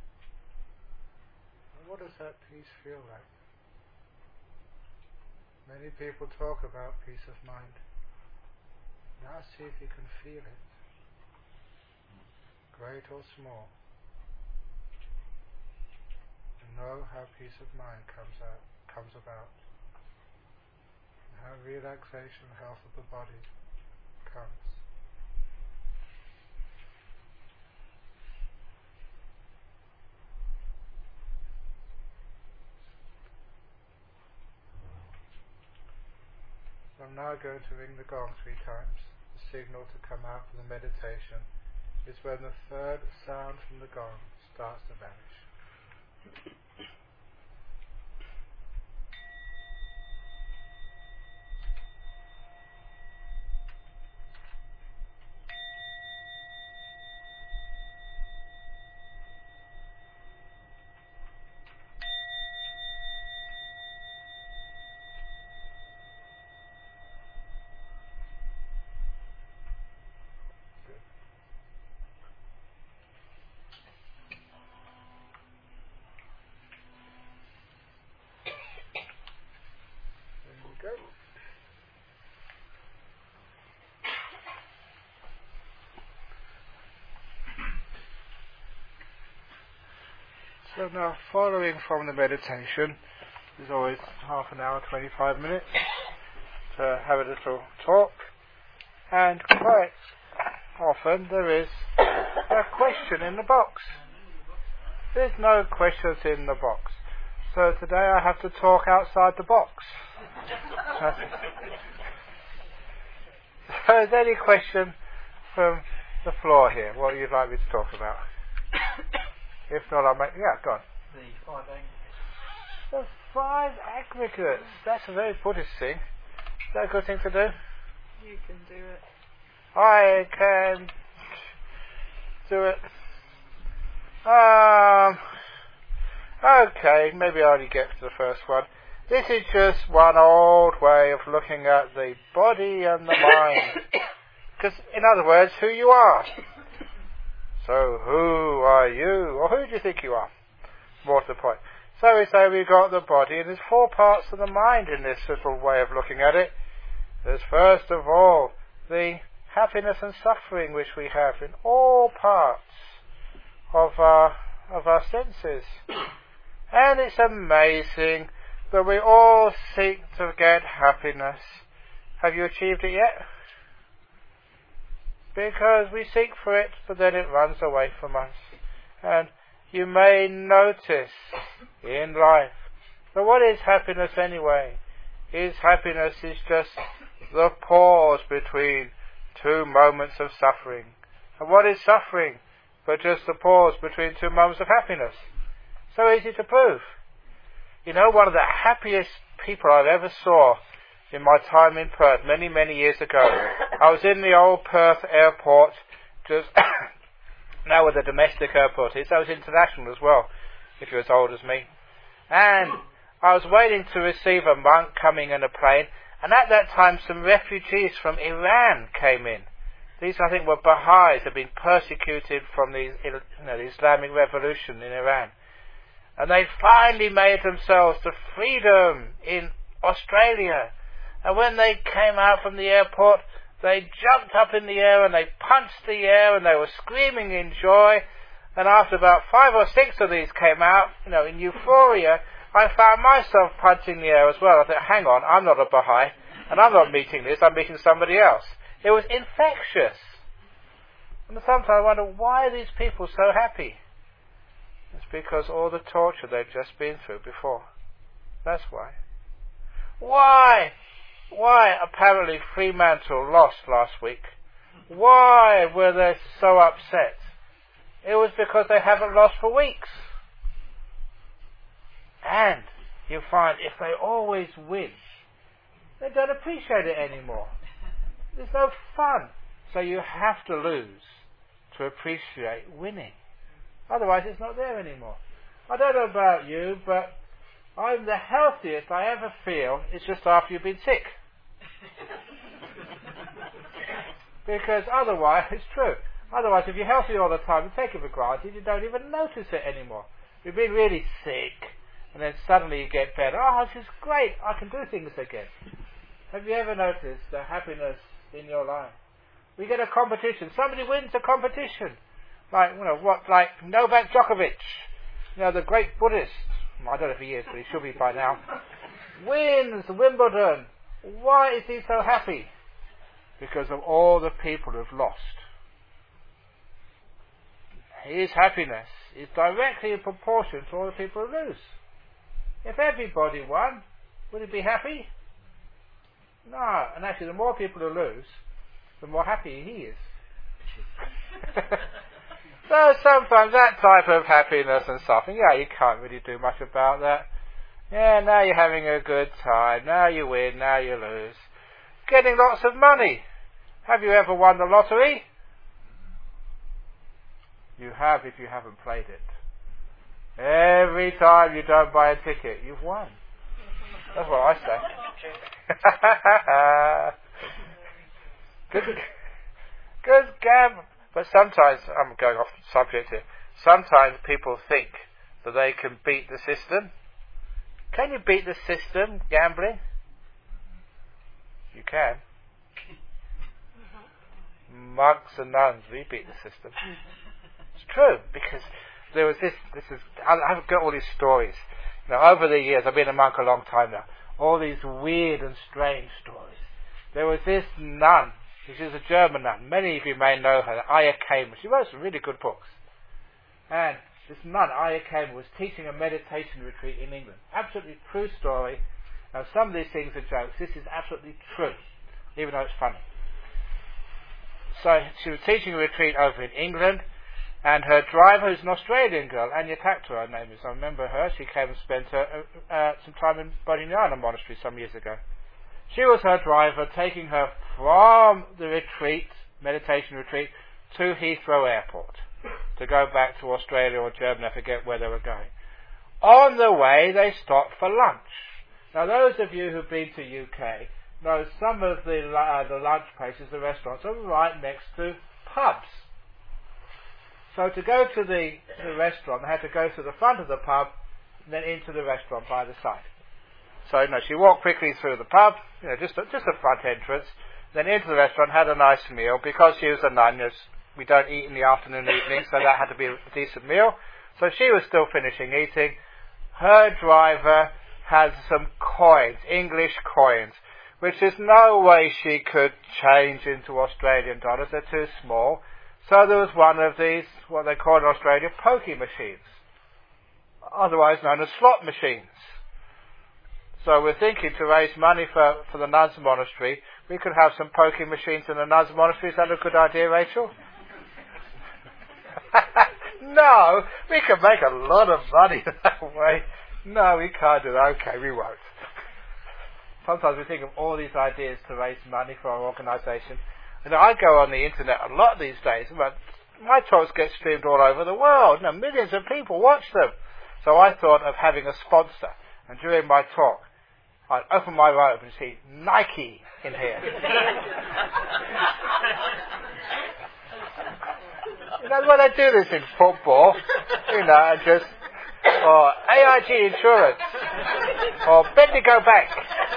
And what does that peace feel like? Many people talk about peace of mind. Now see if you can feel it, great or small, and know how peace of mind comes out, comes about, and how relaxation and health of the body comes. So I'm now going to ring the gong three times. The signal to come out for the meditation is when the third sound from the gong starts to vanish. Go. So now, following from the meditation is always half an hour, twenty-five minutes to have a little talk, and quite often there is a question in the box. There's no questions in the box. So today I have to talk outside the box. So is there any question from the floor here? What you'd like me to talk about? If not, I'll make... Yeah, go on. The five aggregates. The five aggregates. That's a very Buddhist thing. Is that a good thing to do? You can do it. I can do it. Um... Okay, maybe I only get to the first one. This is just one old way of looking at the body and the mind. Because, in other words, who you are. So, who are you? Or who do you think you are? More to the point. So we say we've got the body, and there's four parts of the mind in this little way of looking at it. There's first of all the happiness and suffering which we have in all parts of our, of our senses. And it's amazing that we all seek to get happiness. Have you achieved it yet? Because we seek for it, but then it runs away from us. And you may notice in life that what is happiness anyway? Is happiness is just the pause between two moments of suffering. And what is suffering but just the pause between two moments of happiness? So easy to prove. You know, one of the happiest people I ever saw in my time in Perth, many, many years ago, I was in the old Perth airport, just now where the domestic airport is. I was international as well, if you're as old as me. And I was waiting to receive a monk coming in a plane, and at that time some refugees from Iran came in. These, I think, were Baha'is, had been persecuted from the, you know, the Islamic Revolution in Iran. And they finally made themselves to freedom in Australia. And when they came out from the airport, they jumped up in the air and they punched the air and they were screaming in joy. And after about five or six of these came out, you know, in euphoria, I found myself punching the air as well. I thought, hang on, I'm not a Baha'i, and I'm not meeting this, I'm meeting somebody else. It was infectious. And sometimes I wonder, why are these people so happy? It's because all the torture they've just been through before. That's why. Why? Why apparently Fremantle lost last week? Why were they so upset? It was because they haven't lost for weeks. And you find if they always win, they don't appreciate it anymore. There's no fun. So you have to lose to appreciate winning. Otherwise it's not there anymore. I don't know about you, but I'm the healthiest I ever feel is just after you've been sick. Because otherwise, it's true, Otherwise, if you're healthy all the time and take it for granted, you don't even notice it anymore. You've been really sick, and then suddenly you get better. Oh, this is great. I can do things again. Have you ever noticed the happiness in your life? We get a competition. Somebody wins a competition. Like, you know, what, like Novak Djokovic, you know, the great Buddhist. I don't know if he is, but he should be by now. Wins Wimbledon. Why is he so happy? Because of all the people who've lost. His happiness is directly in proportion to all the people who lose. If everybody won, would he be happy? No. And actually, the more people who lose, the more happy he is. So sometimes that type of happiness and suffering, yeah, you can't really do much about that. Yeah, now you're having a good time. Now you win, now you lose. Getting lots of money. Have you ever won the lottery? You have if you haven't played it. Every time you don't buy a ticket, you've won. That's what I say. Good, good gab. But sometimes, I'm going off subject here, sometimes people think that they can beat the system. Can you beat the system, gambling? You can. Monks and nuns, we beat the system. It's true, because there was this, this is, I've got all these stories. You know, over the years, I've been a monk a long time now, all these weird and strange stories. There was this nun, she was a German nun, many of you may know her, Aya Kamer. She wrote some really good books. And this nun, Aya Kamer, was teaching a meditation retreat in England. Absolutely true story. Now some of these things are jokes, this is absolutely true, even though it's funny. So she was teaching a retreat over in England, and her driver, who's an Australian girl, Anya Takta, her name is, I remember her, she came and spent uh, uh, some time in Bodhinyana Monastery some years ago. She was her driver, taking her from the retreat, meditation retreat, to Heathrow Airport, to go back to Australia or Germany, I forget where they were going. On the way, they stopped for lunch. Now those of you who've been to U K know some of the, uh, the lunch places, the restaurants, are right next to pubs. So to go to the, the restaurant, they had to go to the front of the pub and then into the restaurant by the side. So, you know, she walked quickly through the pub, you know, just a, just a front entrance, then into the restaurant, had a nice meal. Because she was a nun, we don't eat in the afternoon and evening, so that had to be a decent meal. So she was still finishing eating. Her driver has some coins, English coins, which there's no way she could change into Australian dollars. They're too small. So there was one of these, what they call in Australia, pokie machines, otherwise known as slot machines. So we're thinking to raise money for, for the nuns' monastery, we could have some pokie machines in the nuns' monastery. Is that a good idea, Rachel? No, we can make a lot of money that way. No, we can't do that. Okay, we won't. Sometimes we think of all these ideas to raise money for our organisation. And I go on the internet a lot these days, but my talks get streamed all over the world. You know, millions of people watch them. So I thought of having a sponsor. And during my talk, I'd open my robe and see Nike in here. You know, when they do this in football, you know, and just, or A I G Insurance, or Bendigo Bank.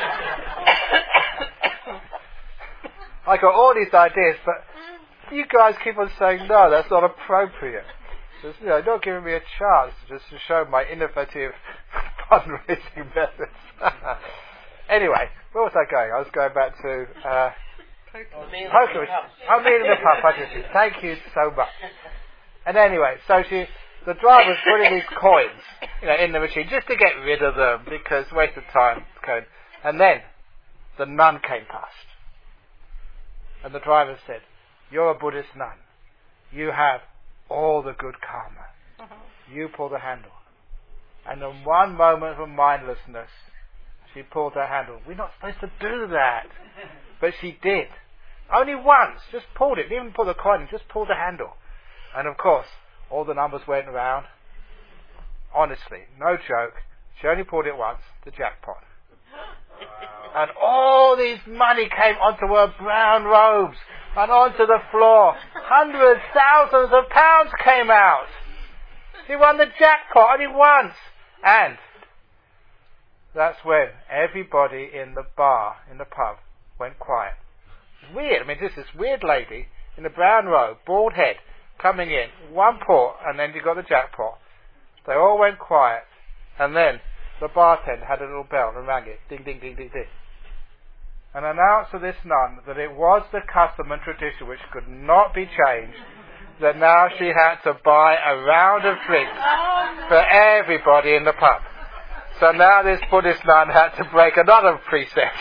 I got all these ideas, but you guys keep on saying, no, that's not appropriate. Just, you know, not giving me a chance just to show my innovative fundraising methods. Anyway, where was I going? I was going back to uh, poker. I'm in the pub. Thank you so much. And anyway, so she, the driver was putting these coins, you know, in the machine just to get rid of them because waste of time. And then the nun came past, and the driver said, "You're a Buddhist nun. You have all the good karma. Uh-huh. You pull the handle." And in one moment of mindlessness, she pulled her handle. We're not supposed to do that. But she did. Only once. Just pulled it. Didn't even pull the coin. Just pulled the handle. And of course, all the numbers went around. Honestly, no joke. She only pulled it once. The jackpot. And all these money came onto her brown robes. and onto the floor. Hundreds, thousands of pounds came out. He won the jackpot only once. And that's when everybody in the bar, in the pub, went quiet. Weird. I mean, this this weird lady in the brown robe, bald head, coming in, one pour, and then you got the jackpot. They all went quiet, and then the bartender had a little bell and rang it, ding, ding, ding, ding, ding, and announced to this nun that it was the custom and tradition which could not be changed, that now she had to buy a round of drinks for everybody in the pub. So now this Buddhist nun had to break another precept.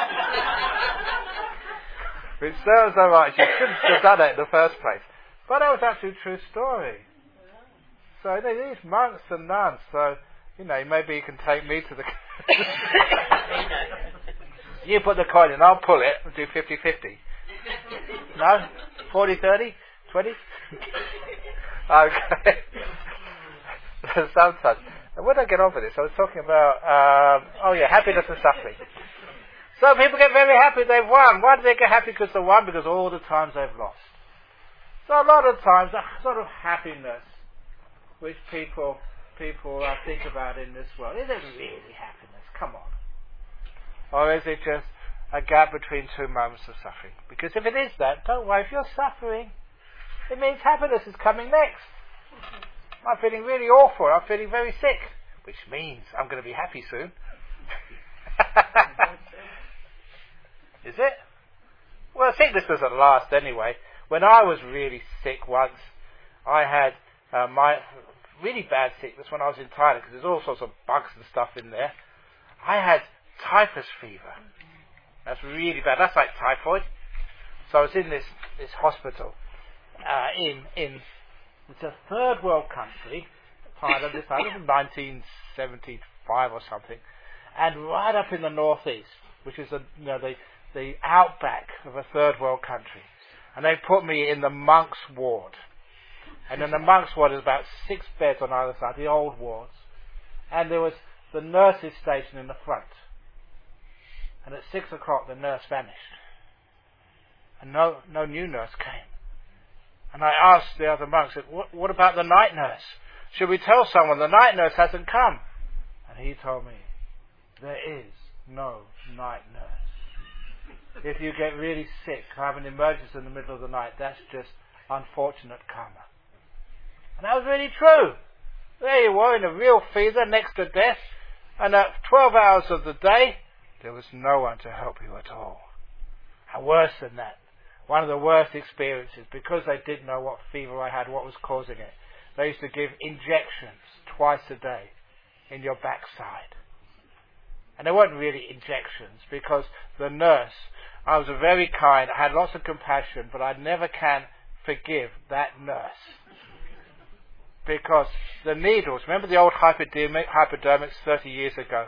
Which serves her right. She shouldn't have done it in the first place. But that was actually a true story. So these monks and nuns, so, you know, maybe you can take me to the... You put the coin in, I'll pull it, and do fifty-fifty. No? forty thirty? twenty? Okay. Sometimes. And when did I get on with this? I was talking about, um, oh yeah, happiness and suffering. So people get very happy they've won. Why do they get happy because they won? Because all the times they've lost. So a lot of times, a sort of happiness which people people uh, think about in this world, is it really happiness? Come on. Or is it just a gap between two moments of suffering? Because if it is that, don't worry, if you're suffering, it means happiness is coming next. I'm feeling really awful, I'm feeling very sick, which means I'm going to be happy soon. Is it? Well, sickness doesn't last anyway. When I was really sick once, I had uh, my really bad sickness when I was in Thailand, because there's all sorts of bugs and stuff in there. I had typhus fever. That's really bad. That's like typhoid. So I was in this, this hospital uh, in in it's a third world country, Thailand. This time, it was nineteen seventy-five or something, and right up in the northeast, which is a, you know the the outback of a third world country, and they put me in the monks' ward. And in the monks' ward, there's about six beds on either side, the old wards, and there was the nurses' station in the front. And at six o'clock, the nurse vanished, and no no new nurse came. And I asked the other monks, what, what about the night nurse? Should we tell someone the night nurse hasn't come? And he told me, there is no night nurse. If you get really sick, have an emergency in the middle of the night, that's just unfortunate karma. And that was really true. There you were in a real fever next to death, and at twelve hours of the day, there was no one to help you at all. And worse than that, one of the worst experiences, because they didn't know what fever I had, what was causing it, they used to give injections twice a day in your backside. And they weren't really injections, because the nurse, I was very kind, I had lots of compassion, but I never can forgive that nurse. Because the needles, remember the old hypodermic, hypodermics thirty years ago?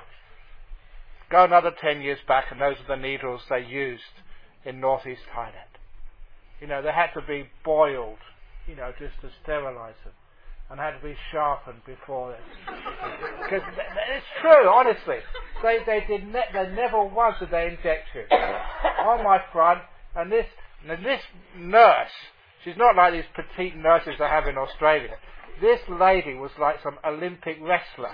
Go another ten years back, and those are the needles they used in northeast Thailand. You know, they had to be boiled, you know, just to sterilize them, and had to be sharpened before it. Because it's true, honestly. They they did ne- they never once did they inject you on my front, and this and this nurse, she's not like these petite nurses they have in Australia. This lady was like some Olympic wrestler.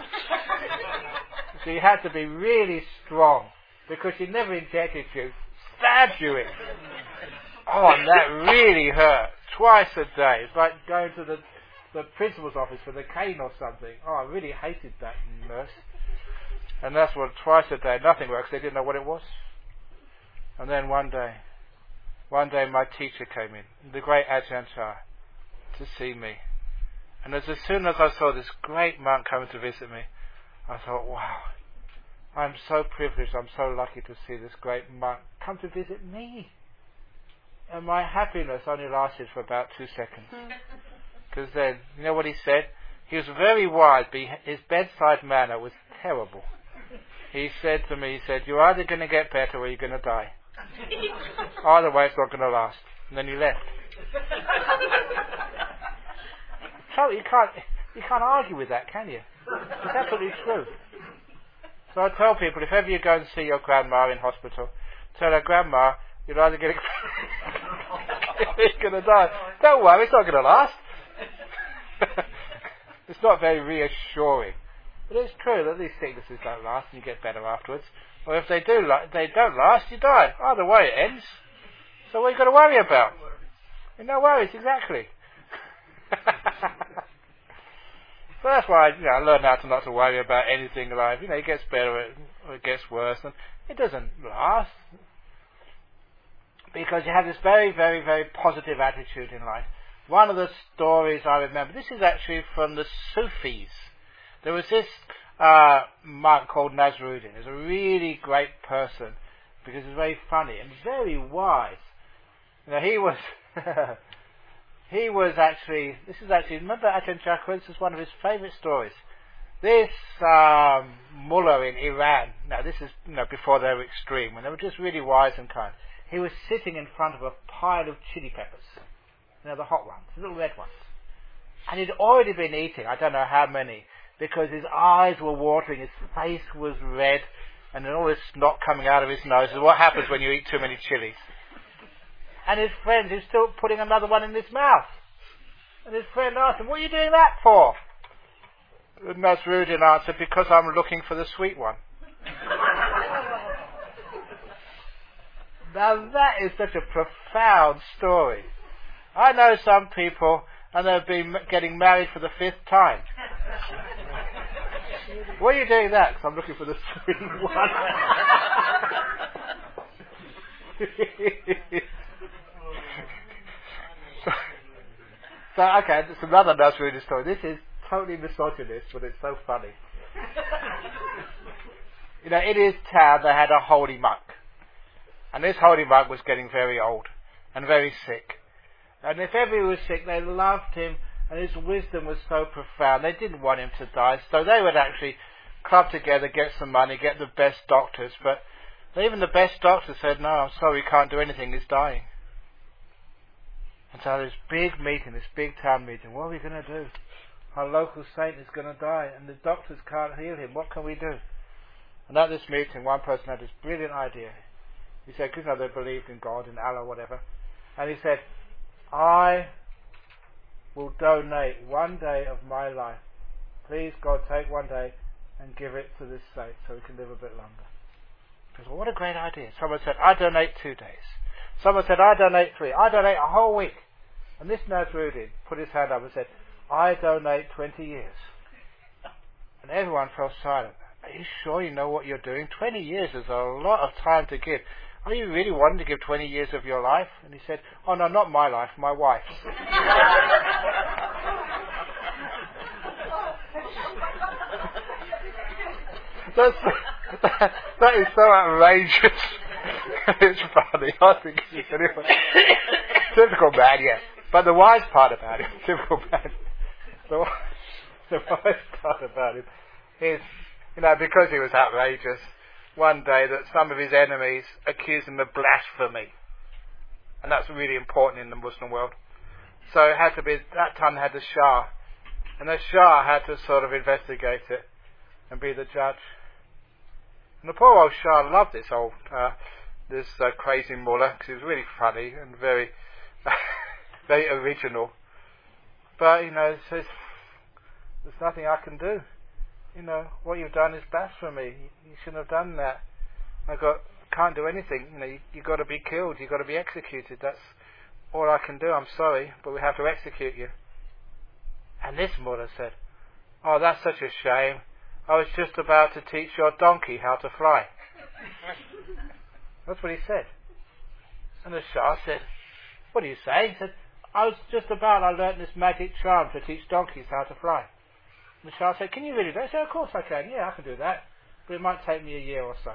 So you had to be really strong, because she never injected you, stabbed you in. Oh, and that really hurt. Twice a day. It's like going to the, the principal's office for the cane or something. Oh, I really hated that nurse. And that's what, twice a day, nothing works. They didn't know what it was. And then one day, one day my teacher came in, the great Ajahn Chah, to see me. And as, as soon as I saw this great monk coming to visit me, I thought, wow, I'm so privileged, I'm so lucky to see this great monk come to visit me. And my happiness only lasted for about two seconds. Because then, you know what he said? He was very wise, but his bedside manner was terrible. He said to me, he said, you're either going to get better or you're going to die. Either way, it's not going to last. And then he left. So you can't, you can't argue with that, can you? It's absolutely true. So I tell people, if ever you go and see your grandma in hospital, tell her, Grandma, you're either going to He's going to die. Don't worry, it's not going to last. It's not very reassuring. But it's true that these sicknesses don't last and you get better afterwards. Or if they do, la- they don't last, you die. Either way it ends. So what are you got to worry about? No worries, exactly. So that's why you know, I learned how to not to worry about anything in life. You know, it gets better or it gets worse, and it doesn't last. Because you have this very, very, very positive attitude in life. One of the stories I remember, this is actually from the Sufis. There was this uh, monk called Nasruddin. He was a really great person because he was very funny and very wise. You know, he was... He was actually, this is actually, remember Ajahn Chakra, this is one of his favourite stories. This um, mullah in Iran, now this is you know before they were extreme, when they were just really wise and kind, he was sitting in front of a pile of chili peppers, you know, the hot ones, the little red ones. And he'd already been eating, I don't know how many, because his eyes were watering, his face was red, and then all this snot coming out of his nose. Is what happens when you eat too many chilies. And his friend is still putting another one in his mouth. And his friend asked him, what are you doing that for? And Nasruddin answered, because I'm looking for the sweet one. Now that is such a profound story. I know some people, and they've been getting married for the fifth time. What are you doing that? Because I'm looking for the sweet one. So, so okay, it's another Nasruddin story. This is totally misogynist, but it's so funny. You know, in his town they had a holy monk. And this holy monk was getting very old and very sick. And if ever he was sick, they loved him, and his wisdom was so profound. They didn't want him to die, so they would actually club together, get some money, get the best doctors. But even the best doctors said, no, I'm sorry, we can't do anything, he's dying. And so this big meeting, this big town meeting, what are we going to do? Our local saint is going to die, and the doctors can't heal him. What can we do? And at this meeting, one person had this brilliant idea. He said, because you know, they believed in God, in Allah, whatever. And he said, I will donate one day of my life. Please, God, take one day and give it to this saint so he can live a bit longer. He said, well, what a great idea. Someone said, I donate two days. Someone said, I donate three. I donate a whole week. And this Nasruddin put his hand up and said, I donate twenty years. And everyone fell silent. Are you sure you know what you're doing? twenty years is a lot of time to give. Are you really wanting to give twenty years of your life? And he said, oh no, not my life, my wife's. That's, that, that is so outrageous. It's funny. I think it's anyway. Typical man, yes. But the wise part about it, typical man, the, the wise part about it is, you know, because he was outrageous, one day that some of his enemies accused him of blasphemy. And that's really important in the Muslim world. So it had to be, that time had the Shah. And the Shah had to sort of investigate it and be the judge. And the poor old Shah loved this old, uh, this uh, crazy mullah, because he was really funny and very, very original. But, you know, he says, there's nothing I can do. You know, what you've done is blasphemy. You shouldn't have done that. I got, can't do anything. You know, you, you've got to be killed. You've got to be executed. That's all I can do. I'm sorry, but we have to execute you. And this mullah said, oh, that's such a shame. I was just about to teach your donkey how to fly. That's what he said. And the Shah said, what do you say? He said, I was just about, I learnt this magic charm to teach donkeys how to fly. And the Shah said, can you really do it? I said, of course I can. Yeah, I can do that. But it might take me a year or so.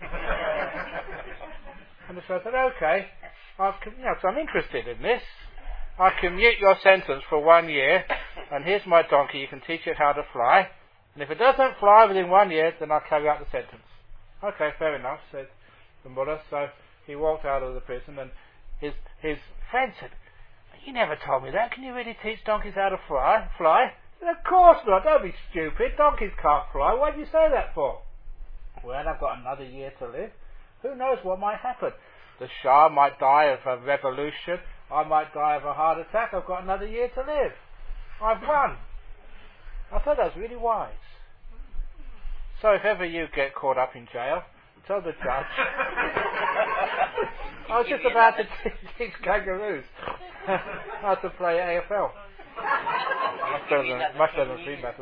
And the Shah said, okay. I've, you know, so I'm interested in this. I commute your sentence for one year, and here's my donkey. You can teach it how to fly. And if it doesn't fly within one year, then I'll carry out the sentence. Okay, fair enough, said the mullah. So he walked out of the prison, and his his friend said, you never told me that. Can you really teach donkeys how to fly? Fly? Said, of course not. Don't be stupid. Donkeys can't fly. Why do you say that for? Well, I've got another year to live. Who knows what might happen? The Shah might die of a revolution, I might die of a heart attack. I've got another year to live. I've won. I thought that was really wise. So if ever you get caught up in jail, tell the judge. I was just about to teach kangaroos how to play A F L. Much better than, much better than three metals.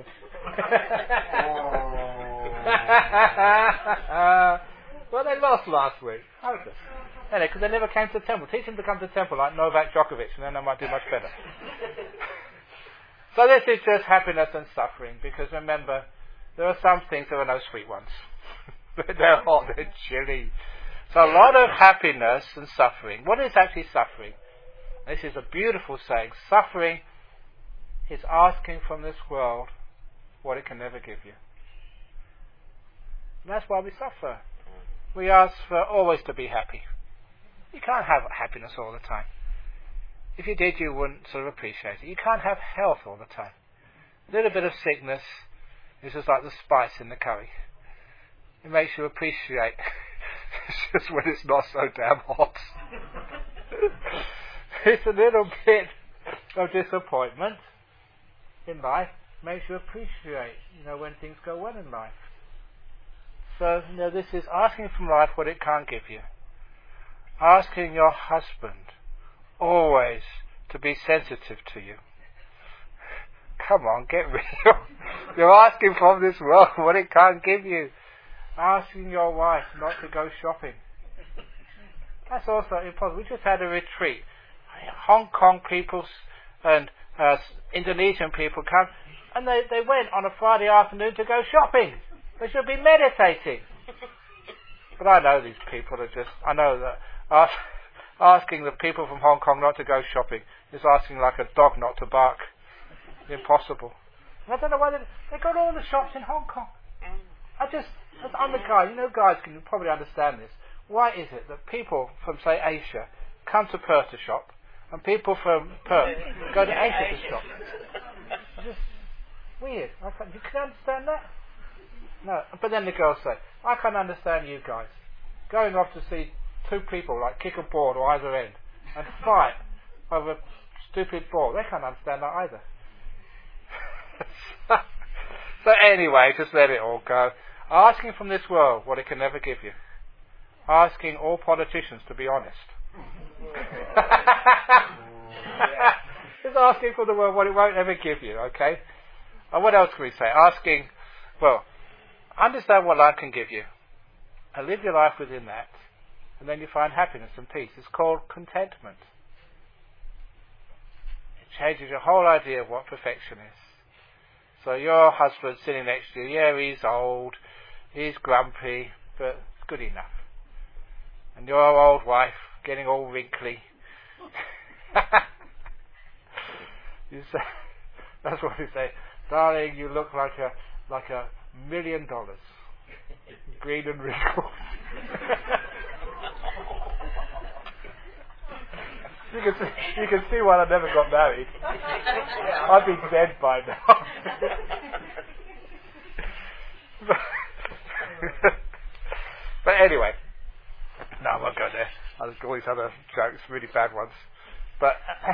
Well, they lost last week. Hopeless. Anyway, because they never came to the temple. Teach them to come to the temple like Novak Djokovic, and then they might do much better. So this is just happiness and suffering, because remember, there are some things that are no sweet ones. They're hot, they're chilly. So a lot of happiness and suffering. What is actually suffering? This is a beautiful saying. Suffering is asking from this world what it can never give you. And that's why we suffer. We ask for always to be happy. You can't have happiness all the time. If you did, you wouldn't sort of appreciate it. You can't have health all the time. A little bit of sickness is just like the spice in the curry. It makes you appreciate just when it's not so damn hot. It's a little bit of disappointment in life. Makes you appreciate, you know, when things go well in life. So, you know, this is asking from life what it can't give you. Asking your husband always to be sensitive to you. Come on, get real. You're asking from this world what it can't give you. Asking your wife not to go shopping. That's also impossible. We just had a retreat. Hong Kong people and uh, Indonesian people come, and they, they went on a Friday afternoon to go shopping. They should be meditating. But I know these people are just, I know that ask, asking the people from Hong Kong not to go shopping is asking like a dog not to bark. Impossible. And I don't know why they, they got all the shops in Hong Kong. I just, I'm the guy, you know, guys can probably understand this. Why is it that people from, say, Asia come to Perth to shop, and people from Perth go to Asia to shop? It's just weird. I can't, you can understand that? No. But then the girls say, I can't understand you guys going off to see two people like kick a ball or either end and fight over a stupid ball. They can't understand that either. So anyway, just let it all go. Asking from this world what it can never give you. Asking all politicians to be honest. Just asking from the world what it won't ever give you, okay? And what else can we say? Asking, well, understand what life can give you. And live your life within that. And then you find happiness and peace. It's called contentment. It changes your whole idea of what perfection is. So your husband sitting next to you, yeah, he's old, he's grumpy, but it's good enough. And your old wife getting all wrinkly. You say, that's what you say, darling, you look like a like a million dollars, green and wrinkled. You can see, you can see why I never got married. I'd be dead by now. but, but anyway, no, I won't go there. I've always had a jokes, really bad ones. But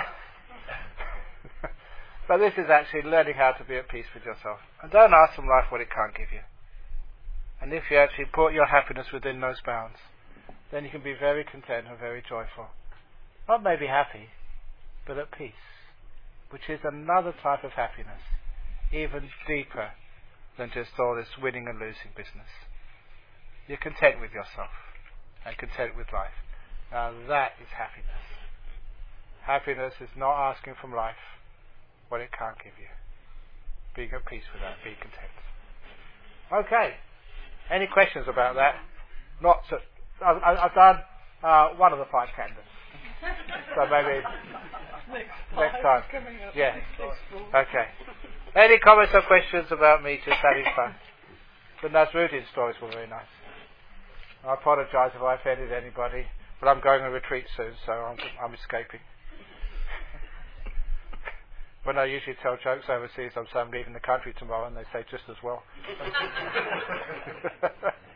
but this is actually learning how to be at peace with yourself. And don't ask from life what it can't give you. And if you actually put your happiness within those bounds, then you can be very content and very joyful. Not maybe happy, but at peace, which is another type of happiness, even deeper than just all this winning and losing business. You're content with yourself and content with life. Now that is happiness. Happiness is not asking from life what it can't give you. Being at peace with that, being content. Okay. Any questions about that? Not so. I, I've done uh, one of the five candidates. So maybe next, next time. Yeah. Okay. Any comments or questions about me just having fun? The Nasruddin stories were very nice. I apologise if I offended anybody, but I'm going on a retreat soon, so I'm, I'm escaping. When I usually tell jokes overseas, I'm saying I'm leaving the country tomorrow, and they say just as well.